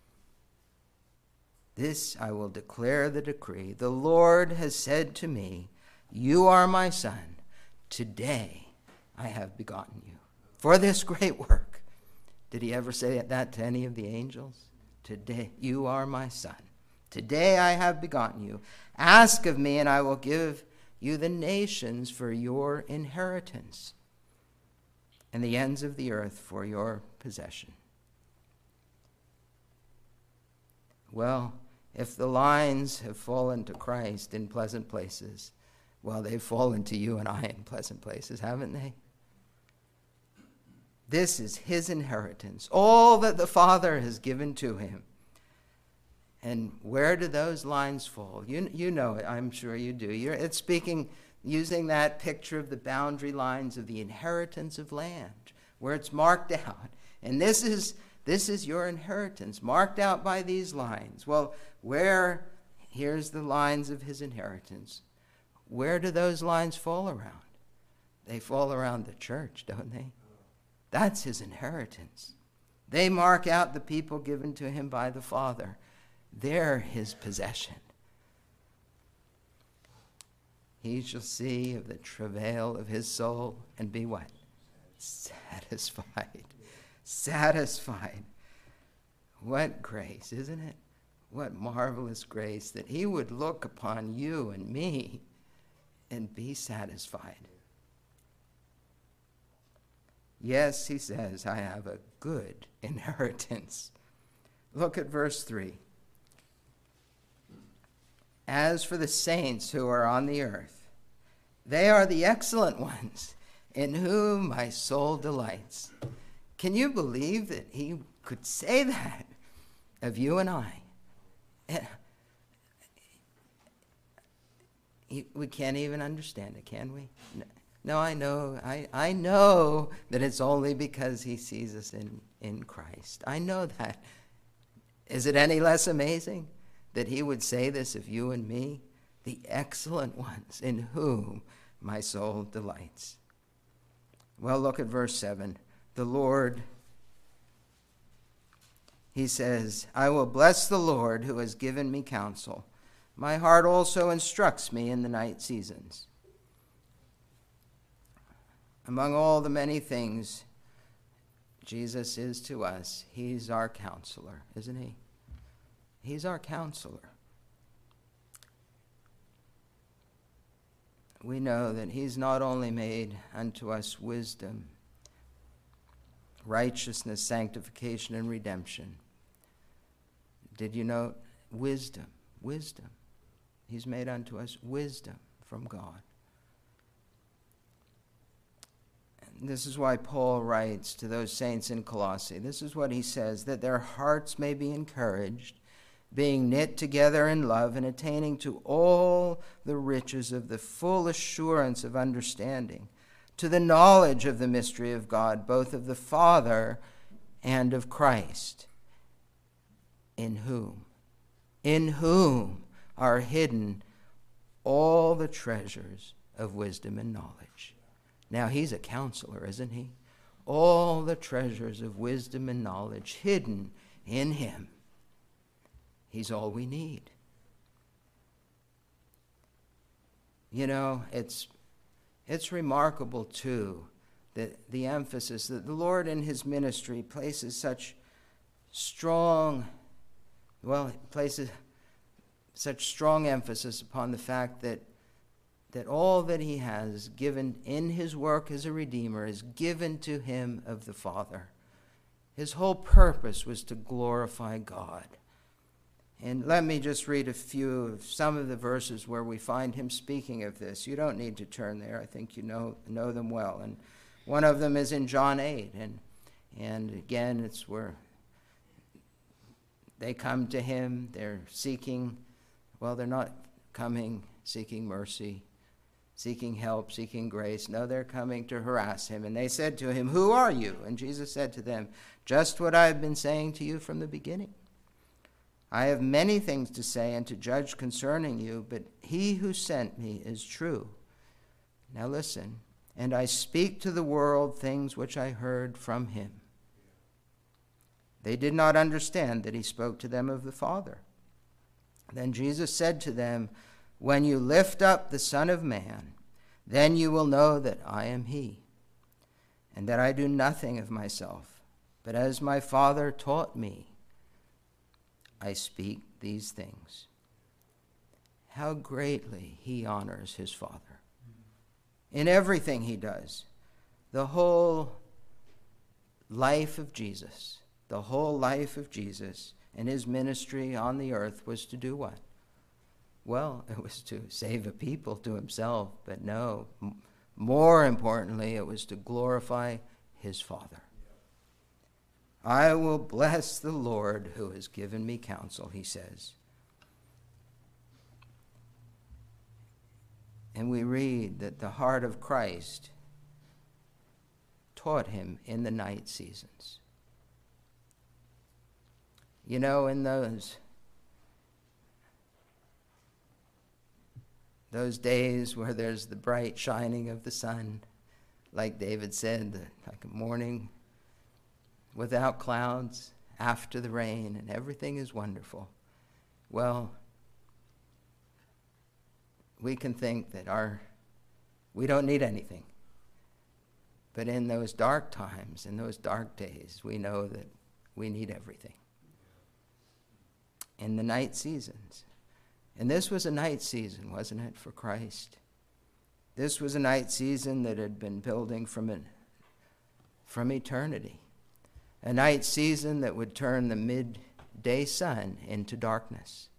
This I will declare the decree. The Lord has said to me, you are my Son. Today I have begotten you for this great work. Did he ever say that to any of the angels? Today you are my Son. Today I have begotten you. Ask of me, and I will give you the nations for your inheritance, and the ends of the earth for your possession. Well, if the lines have fallen to Christ in pleasant places, well, they've fallen to you and I in pleasant places, haven't they? This is his inheritance, all that the Father has given to him. And where do those lines fall? You, you know it, I'm sure you do. You're, it's speaking, using that picture of the boundary lines of the inheritance of land, where it's marked out. And this is this is your inheritance, marked out by these lines. Well, where, here's the lines of his inheritance. where do those lines fall around? They fall around the church, don't they? That's his inheritance. They mark out the people given to him by the Father. They're his possession. He shall see of the travail of his soul and be what? Satisfied. Satisfied. What grace, isn't it? What marvelous grace that he would look upon you and me and be satisfied. Yes, he says, I have a good inheritance. Look at verse three. As for the saints who are on the earth, they are the excellent ones in whom my soul delights. Can you believe that he could say that of you and I? We can't even understand it, can we? No, I know. I, I know that it's only because he sees us in, in Christ. I know that. Is it any less amazing that he would say this of you and me? The excellent ones in whom my soul delights. Well, look at verse seven. The Lord, he says, I will bless the Lord who has given me counsel. My heart also instructs me in the night seasons. Among all the many things Jesus is to us, he's our counselor, isn't he? He's our counselor. We know that he's not only made unto us wisdom, righteousness, sanctification, and redemption. Did you note? Wisdom, wisdom. He's made unto us wisdom from God. And this is why Paul writes to those saints in Colossae. This is what he says, that their hearts may be encouraged, being knit together in love and attaining to all the riches of the full assurance of understanding, to the knowledge of the mystery of God, both of the Father and of Christ, in whom, in whom are hidden all the treasures of wisdom and knowledge. Now, he's a counselor, isn't he? All the treasures of wisdom and knowledge hidden in him. He's all we need. You know, it's it's remarkable, too, that the emphasis that the Lord in his ministry places such strong, well, places such strong emphasis upon the fact that that all that he has given in his work as a Redeemer is given to him of the Father. His whole purpose was to glorify God. And let me just read a few of some of the verses where we find him speaking of this. You don't need to turn there. I think you know know them well. And one of them is in John eight. And, and again, it's where they come to him. They're seeking, well, they're not coming seeking mercy, seeking help, seeking grace. No, they're coming to harass him. And they said to him, who are you? And Jesus said to them, just what I have been saying to you from the beginning. I have many things to say and to judge concerning you, but he who sent me is true. Now listen, and I speak to the world things which I heard from him. They did not understand that he spoke to them of the Father. Then Jesus said to them, when you lift up the Son of Man, then you will know that I am he, and that I do nothing of myself, but as my Father taught me, I speak these things. How greatly he honors his Father. In everything he does. The whole life of Jesus, the whole life of Jesus and his ministry on the earth was to do what? Well, it was to save a people to himself, but no, m- more importantly, it was to glorify his Father. I will bless the Lord who has given me counsel, he says. And we read that the heart of Christ taught him in the night seasons. You know, in those those days where there's the bright shining of the sun, like David said, the, like a morning without clouds, after the rain, and everything is wonderful. Well, we can think that our we don't need anything. But in those dark times, in those dark days, we know that we need everything. In the night seasons. And this was a night season, wasn't it, for Christ? This was a night season that had been building from an, from eternity. A night season that would turn the midday sun into darkness.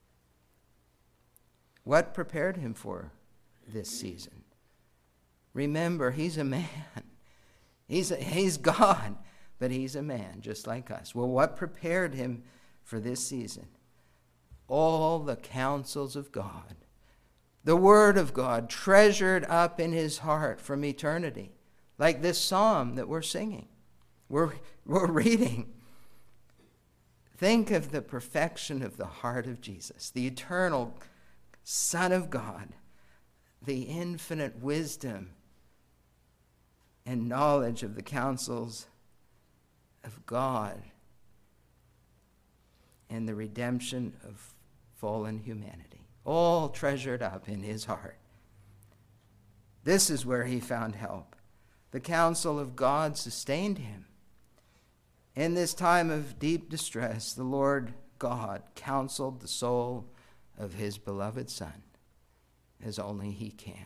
What prepared him for this season? Remember, he's a man. He's, a, he's God, but he's a man just like us. Well, what prepared him for this season? All the counsels of God. The Word of God treasured up in his heart from eternity. Like this psalm that we're singing. We're, we're reading. Think of the perfection of the heart of Jesus, the eternal Son of God, the infinite wisdom and knowledge of the counsels of God and the redemption of fallen humanity, all treasured up in his heart. This is where he found help. The counsel of God sustained him. In this time of deep distress, the Lord God counseled the soul of his beloved Son as only he can.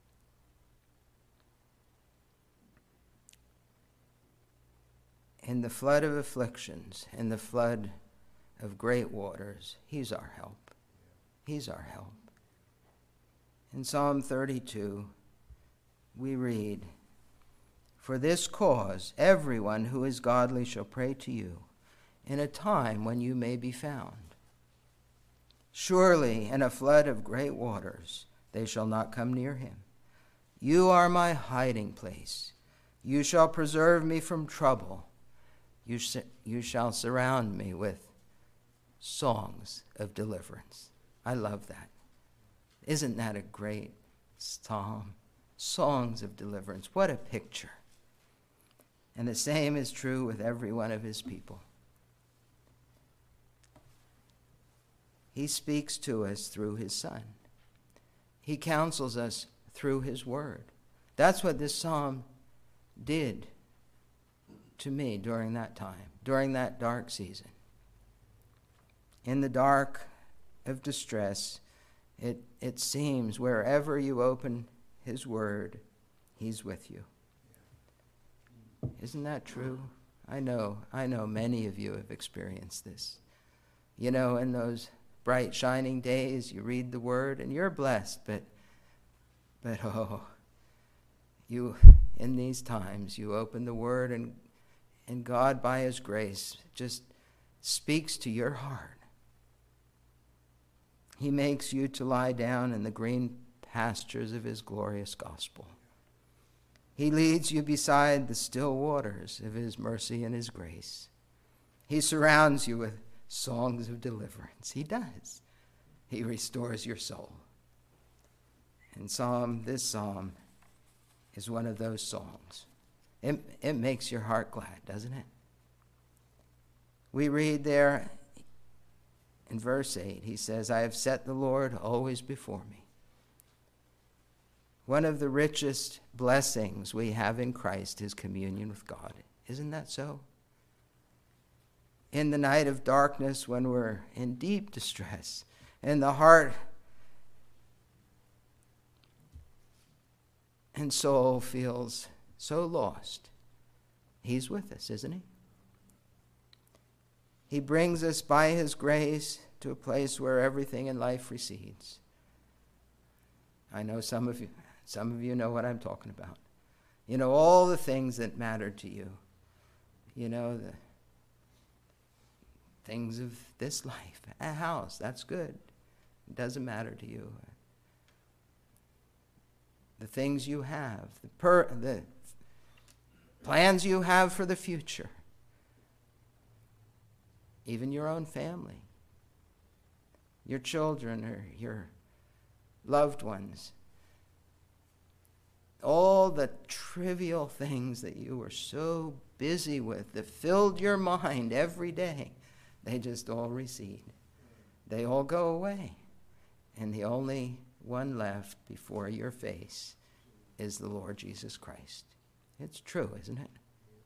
In the flood of afflictions, in the flood of great waters, he's our help. He's our help. In Psalm thirty-two, we read, "For this cause everyone who is godly shall pray to you in a time when you may be found. Surely in a flood of great waters they shall not come near him. You are my hiding place. You shall preserve me from trouble. You, sh- you shall surround me with songs of deliverance." I love that. Isn't that a great psalm? Songs of deliverance. What a picture. And the same is true with every one of his people. He speaks to us through his Son. He counsels us through his word. That's what this psalm did to me during that time, during that dark season. In the dark of distress, it, it seems wherever you open his word, he's with you. Isn't that true? I know, I know many of you have experienced this. You know, in those bright, shining days, you read the word and you're blessed, but, but oh, you, in these times, you open the word and, and God, by his grace, just speaks to your heart. He makes you to lie down in the green pastures of his glorious gospel. He leads you beside the still waters of his mercy and his grace. He surrounds you with songs of deliverance. He does. He restores your soul. And Psalm, this psalm is one of those songs. It, it makes your heart glad, doesn't it? We read there in verse eight, he says, "I have set the Lord always before me." One of the richest blessings we have in Christ is communion with God. Isn't that so? In the night of darkness, when we're in deep distress, and the heart and soul feels so lost, he's with us, isn't he? He brings us by his grace to a place where everything in life recedes. I know some of you, some of you know what I'm talking about. You know, all the things that matter to you. You know, the things of this life. A house, that's good. It doesn't matter to you. The things you have, the, per, the plans you have for the future. Even your own family, your children, or your loved ones. All the trivial things that you were so busy with that filled your mind every day, they just all recede. They all go away. And the only one left before your face is the Lord Jesus Christ. It's true, isn't it?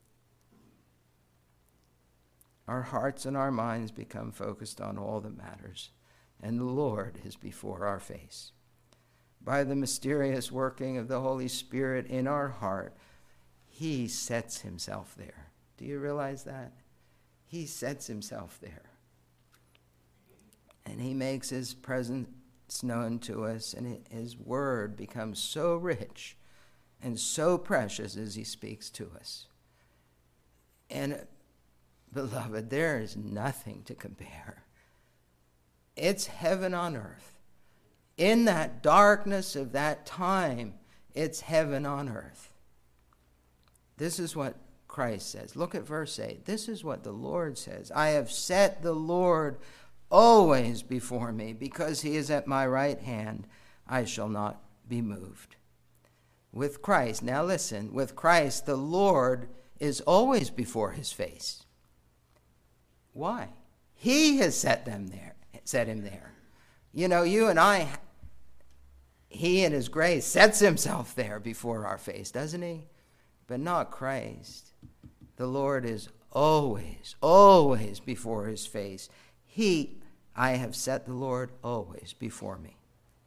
Our hearts and our minds become focused on all that matters, and the Lord is before our face. By the mysterious working of the Holy Spirit in our heart, he sets himself there. Do you realize that? He sets himself there. And he makes his presence known to us, and his word becomes so rich and so precious as he speaks to us. And, beloved, there is nothing to compare. It's heaven on earth. In that darkness of that time, it's heaven on earth. This is what Christ says. Look at verse eight. This is what the Lord says. I have set the Lord always before me. Because he is at my right hand, I shall not be moved. With Christ, now listen, with Christ, the Lord is always before his face. Why? He has set them there, set him there. You know, you and I, he in his grace sets himself there before our face, doesn't he? But not Christ. The Lord is always, always before his face. He, I have set the Lord always before me.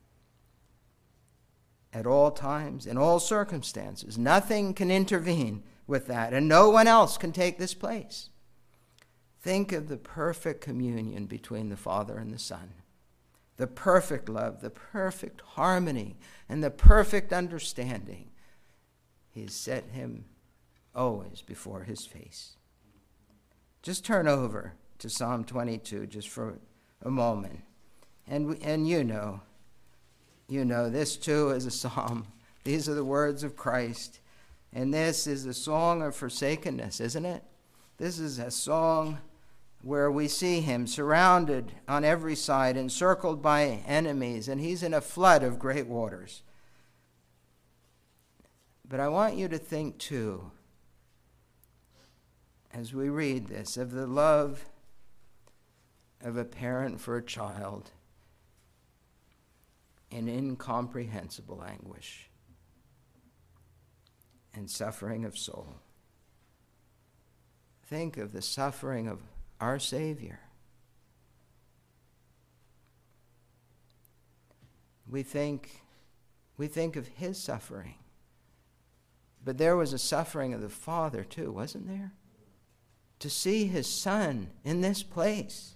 At all times, in all circumstances. Nothing can intervene with that, and no one else can take this place. Think of the perfect communion between the Father and the Son. The perfect love, the perfect harmony, and the perfect understanding. He's set him always before his face. Just turn over to Psalm twenty-two just for a moment. And we, and you know, you know, this too is a psalm. These are the words of Christ. And this is a song of forsakenness, isn't it? This is a song where we see him surrounded on every side, encircled by enemies, and he's in a flood of great waters. But I want you to think too, as we read this, of the love of a parent for a child in incomprehensible anguish and suffering of soul. Think of the suffering of our Savior. We think, we think of his suffering. But there was a suffering of the Father too, wasn't there? To see his Son in this place.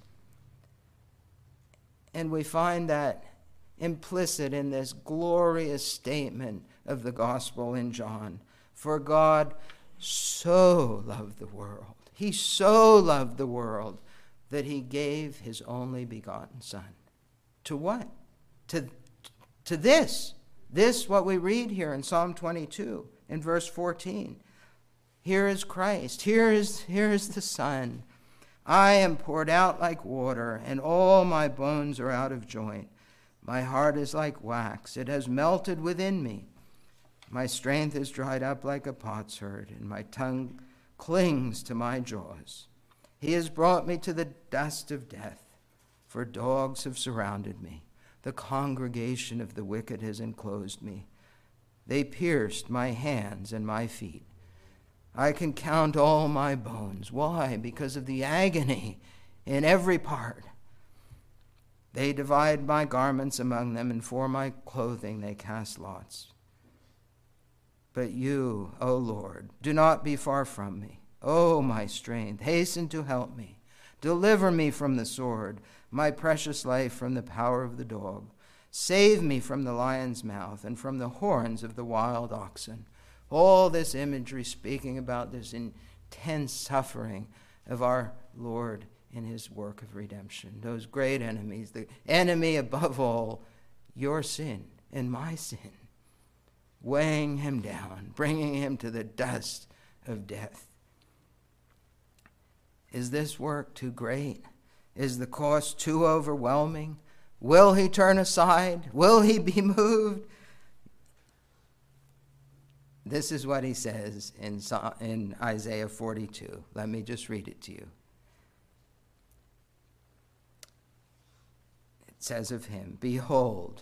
And we find that implicit in this glorious statement of the gospel in John. For God so loved the world. He so loved the world that he gave his only begotten Son. To what? To, to this. This, what we read here in Psalm twenty-two, in verse fourteen. Here is Christ. Here is, here is the Son. I am poured out like water, and all my bones are out of joint. My heart is like wax. It has melted within me. My strength is dried up like a potsherd, and my tongue clings to my jaws. He has brought me to the dust of death, for dogs have surrounded me. The congregation of the wicked has enclosed me. They pierced my hands and my feet. I can count all my bones. Why? Because of the agony in every part. They divide my garments among them, and for my clothing they cast lots. But you, O Lord, do not be far from me. O my strength, hasten to help me. Deliver me from the sword, my precious life from the power of the dog. Save me from the lion's mouth and from the horns of the wild oxen. All this imagery speaking about this intense suffering of our Lord in his work of redemption. Those great enemies, the enemy above all, your sin and my sin, weighing him down, bringing him to the dust of death. Is this work too great? Is the cost too overwhelming? Will he turn aside? Will he be moved? This is what he says in, in Isaiah forty-two. Let me just read it to you. It says of him, Behold,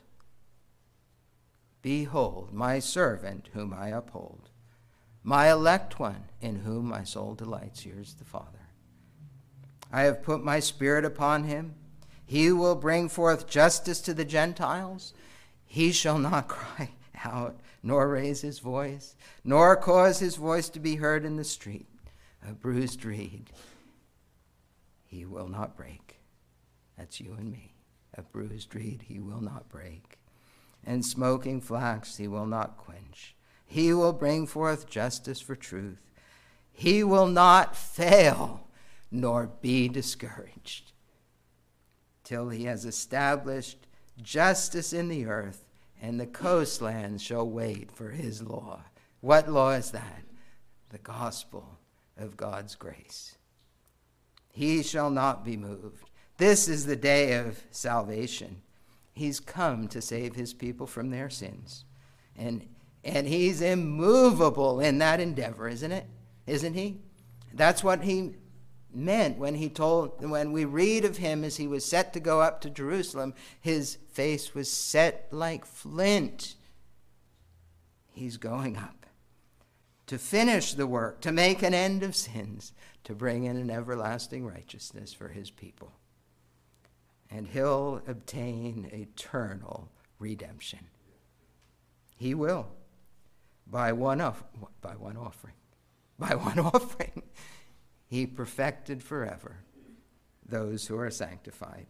behold, my servant whom I uphold, my elect one in whom my soul delights. Here's the Father. I have put my spirit upon him. He will bring forth justice to the Gentiles. He shall not cry out, nor raise his voice, nor cause his voice to be heard in the street. A bruised reed he will not break. That's you and me. A bruised reed he will not break. And smoking flax he will not quench. He will bring forth justice for truth. He will not fail, nor be discouraged, till he has established justice in the earth, and the coastlands shall wait for his law. What law is that? The gospel of God's grace. He shall not be moved. This is the day of salvation. He's come to save his people from their sins. And, and he's immovable in that endeavor, isn't it? Isn't he? That's what he meant when he told, when we read of him as he was set to go up to Jerusalem, his face was set like flint. He's going up to finish the work, to make an end of sins, to bring in an everlasting righteousness for his people. And he'll obtain eternal redemption. He will, by one off, by one offering, by one offering. He perfected forever those who are sanctified.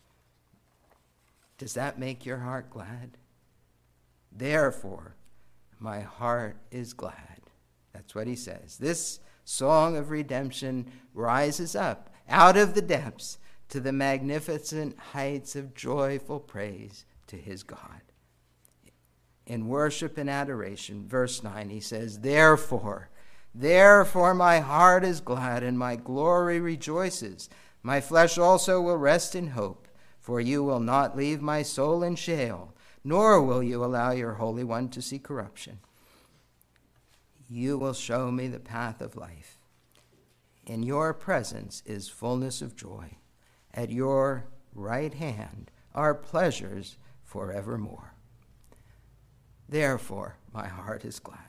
Does that make your heart glad? Therefore, my heart is glad. That's what he says. This song of redemption rises up out of the depths to the magnificent heights of joyful praise to his God. In worship and adoration, verse nine, he says, Therefore, Therefore my heart is glad, and my glory rejoices. My flesh also will rest in hope, for you will not leave my soul in Sheol, nor will you allow your Holy One to see corruption. You will show me the path of life. In your presence is fullness of joy. At your right hand are pleasures forevermore. Therefore my heart is glad.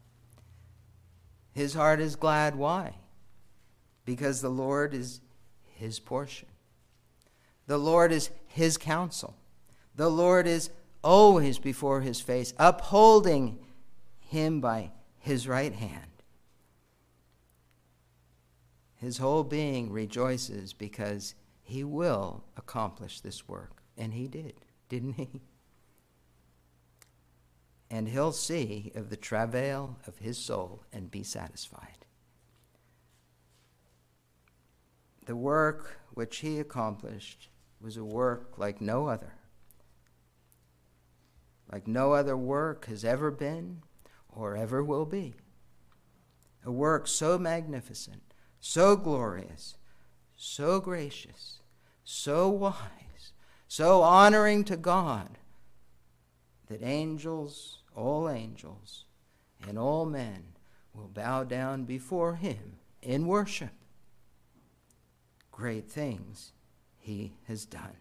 His heart is glad. Why? Because the Lord is his portion. The Lord is his counsel. The Lord is always before his face, upholding him by his right hand. His whole being rejoices because he will accomplish this work. And he did, didn't he? And he'll see of the travail of his soul and be satisfied. The work which he accomplished was a work like no other. Like no other work has ever been or ever will be. A work so magnificent, so glorious, so gracious, so wise, so honoring to God, that angels, all angels, and all men will bow down before him in worship. Great things he has done.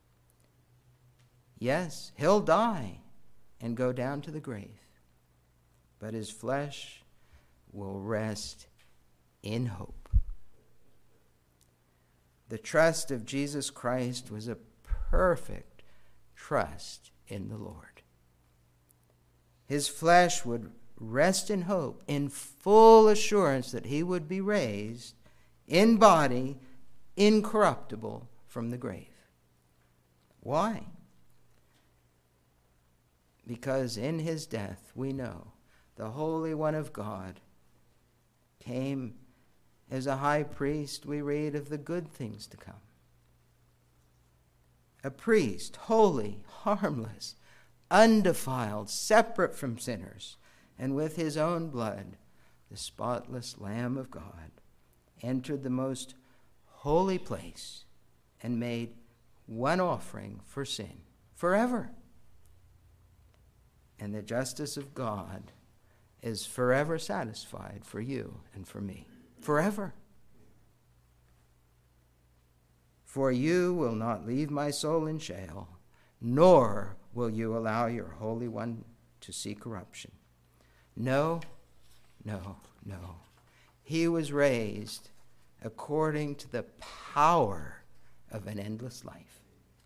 Yes, he'll die and go down to the grave, but his flesh will rest in hope. The trust of Jesus Christ was a perfect trust in the Lord. His flesh would rest in hope, in full assurance that he would be raised in body, incorruptible, from the grave. Why? Because in his death, we know, the Holy One of God came as a high priest. We read of the good things to come. A priest, holy, harmless, undefiled, separate from sinners, and with his own blood, the spotless Lamb of God, entered the most holy place and made one offering for sin, forever. And the justice of God is forever satisfied for you and for me, forever. For you will not leave my soul in Sheol, nor will you allow your Holy One to see corruption. No, no, no. He was raised according to the power of an endless life.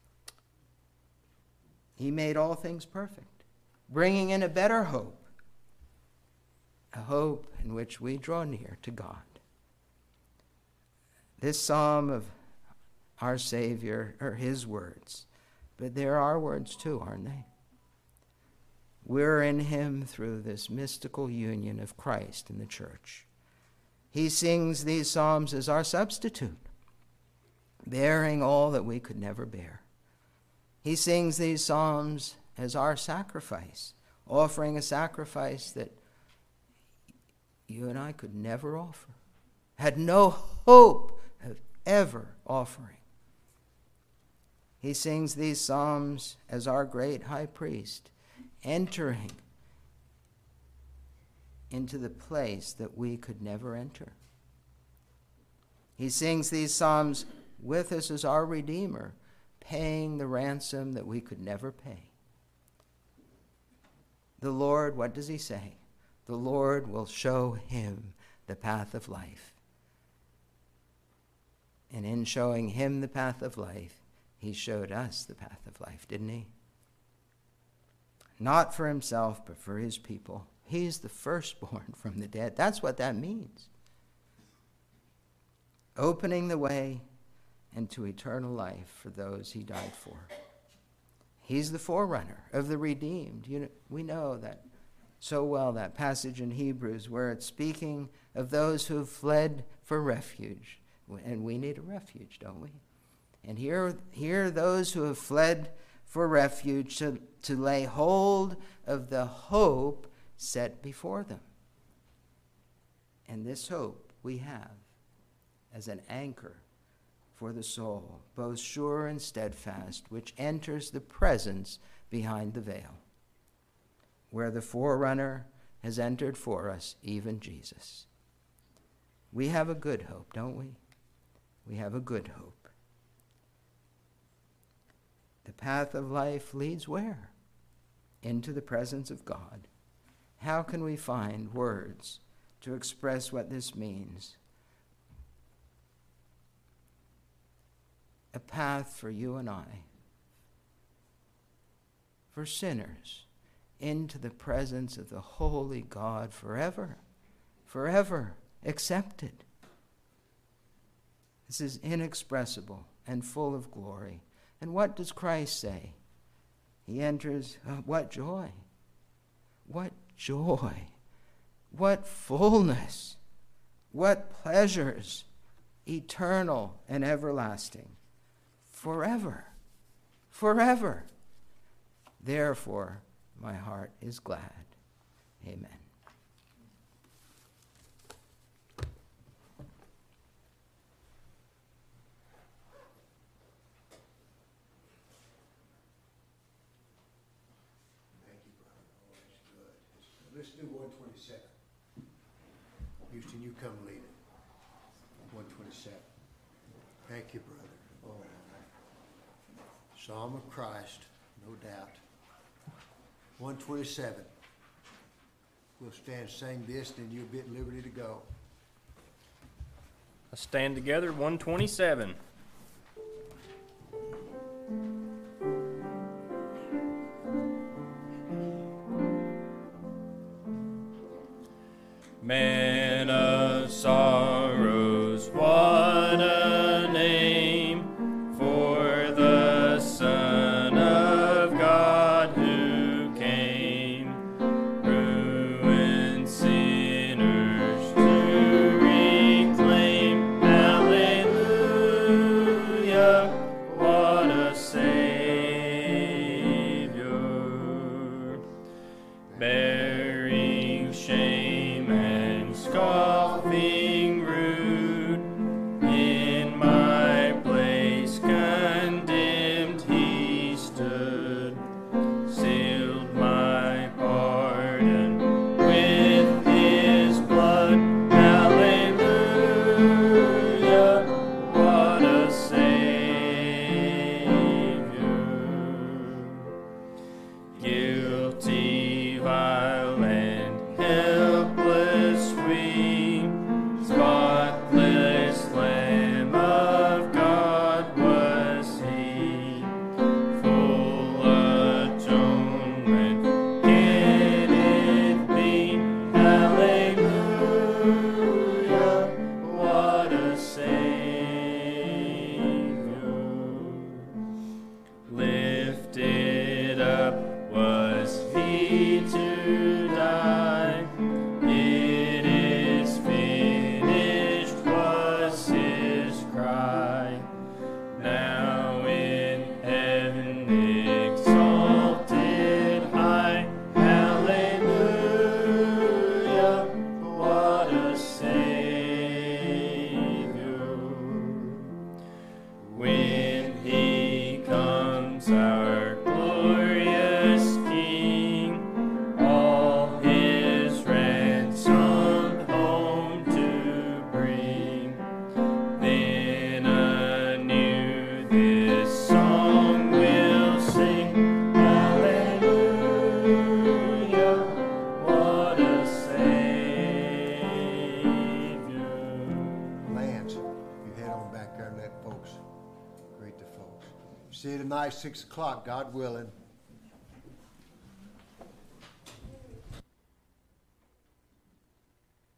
He made all things perfect, bringing in a better hope, a hope in which we draw near to God. This psalm of our Savior are his words, but they're our words too, aren't they? We're in him through this mystical union of Christ and the church. He sings these psalms as our substitute, bearing all that we could never bear. He sings these psalms as our sacrifice, offering a sacrifice that you and I could never offer, had no hope of ever offering. He sings these psalms as our great high priest, entering into the place that we could never enter. He sings these psalms with us as our Redeemer, paying the ransom that we could never pay. The Lord, what does he say? The Lord will show him the path of life. And in showing him the path of life, he showed us the path of life, didn't he? Not for himself, but for his people. He's the firstborn from the dead. That's what that means. Opening the way into eternal life for those he died for. He's the forerunner of the redeemed. You know, we know that so well, that passage in Hebrews where it's speaking of those who have fled for refuge. And we need a refuge, don't we? And here, here are those who have fled for refuge to, to lay hold of the hope set before them. And this hope we have as an anchor for the soul, both sure and steadfast, which enters the presence behind the veil, where the forerunner has entered for us, even Jesus. We have a good hope, don't we? We have a good hope. The path of life leads where? Into the presence of God. How can we find words to express what this means? A path for you and I, for sinners, into the presence of the holy God forever, forever accepted. This is inexpressible and full of glory. And what does Christ say? He enters, uh, what joy, what joy, what fullness, what pleasures, eternal and everlasting, forever, forever. Therefore, my heart is glad. Amen. Let's do one twenty-seven. Houston, you come lead it. one twenty-seven. Thank you, brother. Oh, Psalm of Christ, no doubt. one twenty-seven. We'll stand, sing this, then you'll be at liberty to go. Let's stand together, one twenty-seven. Man of sorrows, what a name for the Son of God who came, ruined sinners to reclaim. Hallelujah. ahead, folks. Greet the folks. See you tonight, six o'clock, God willing.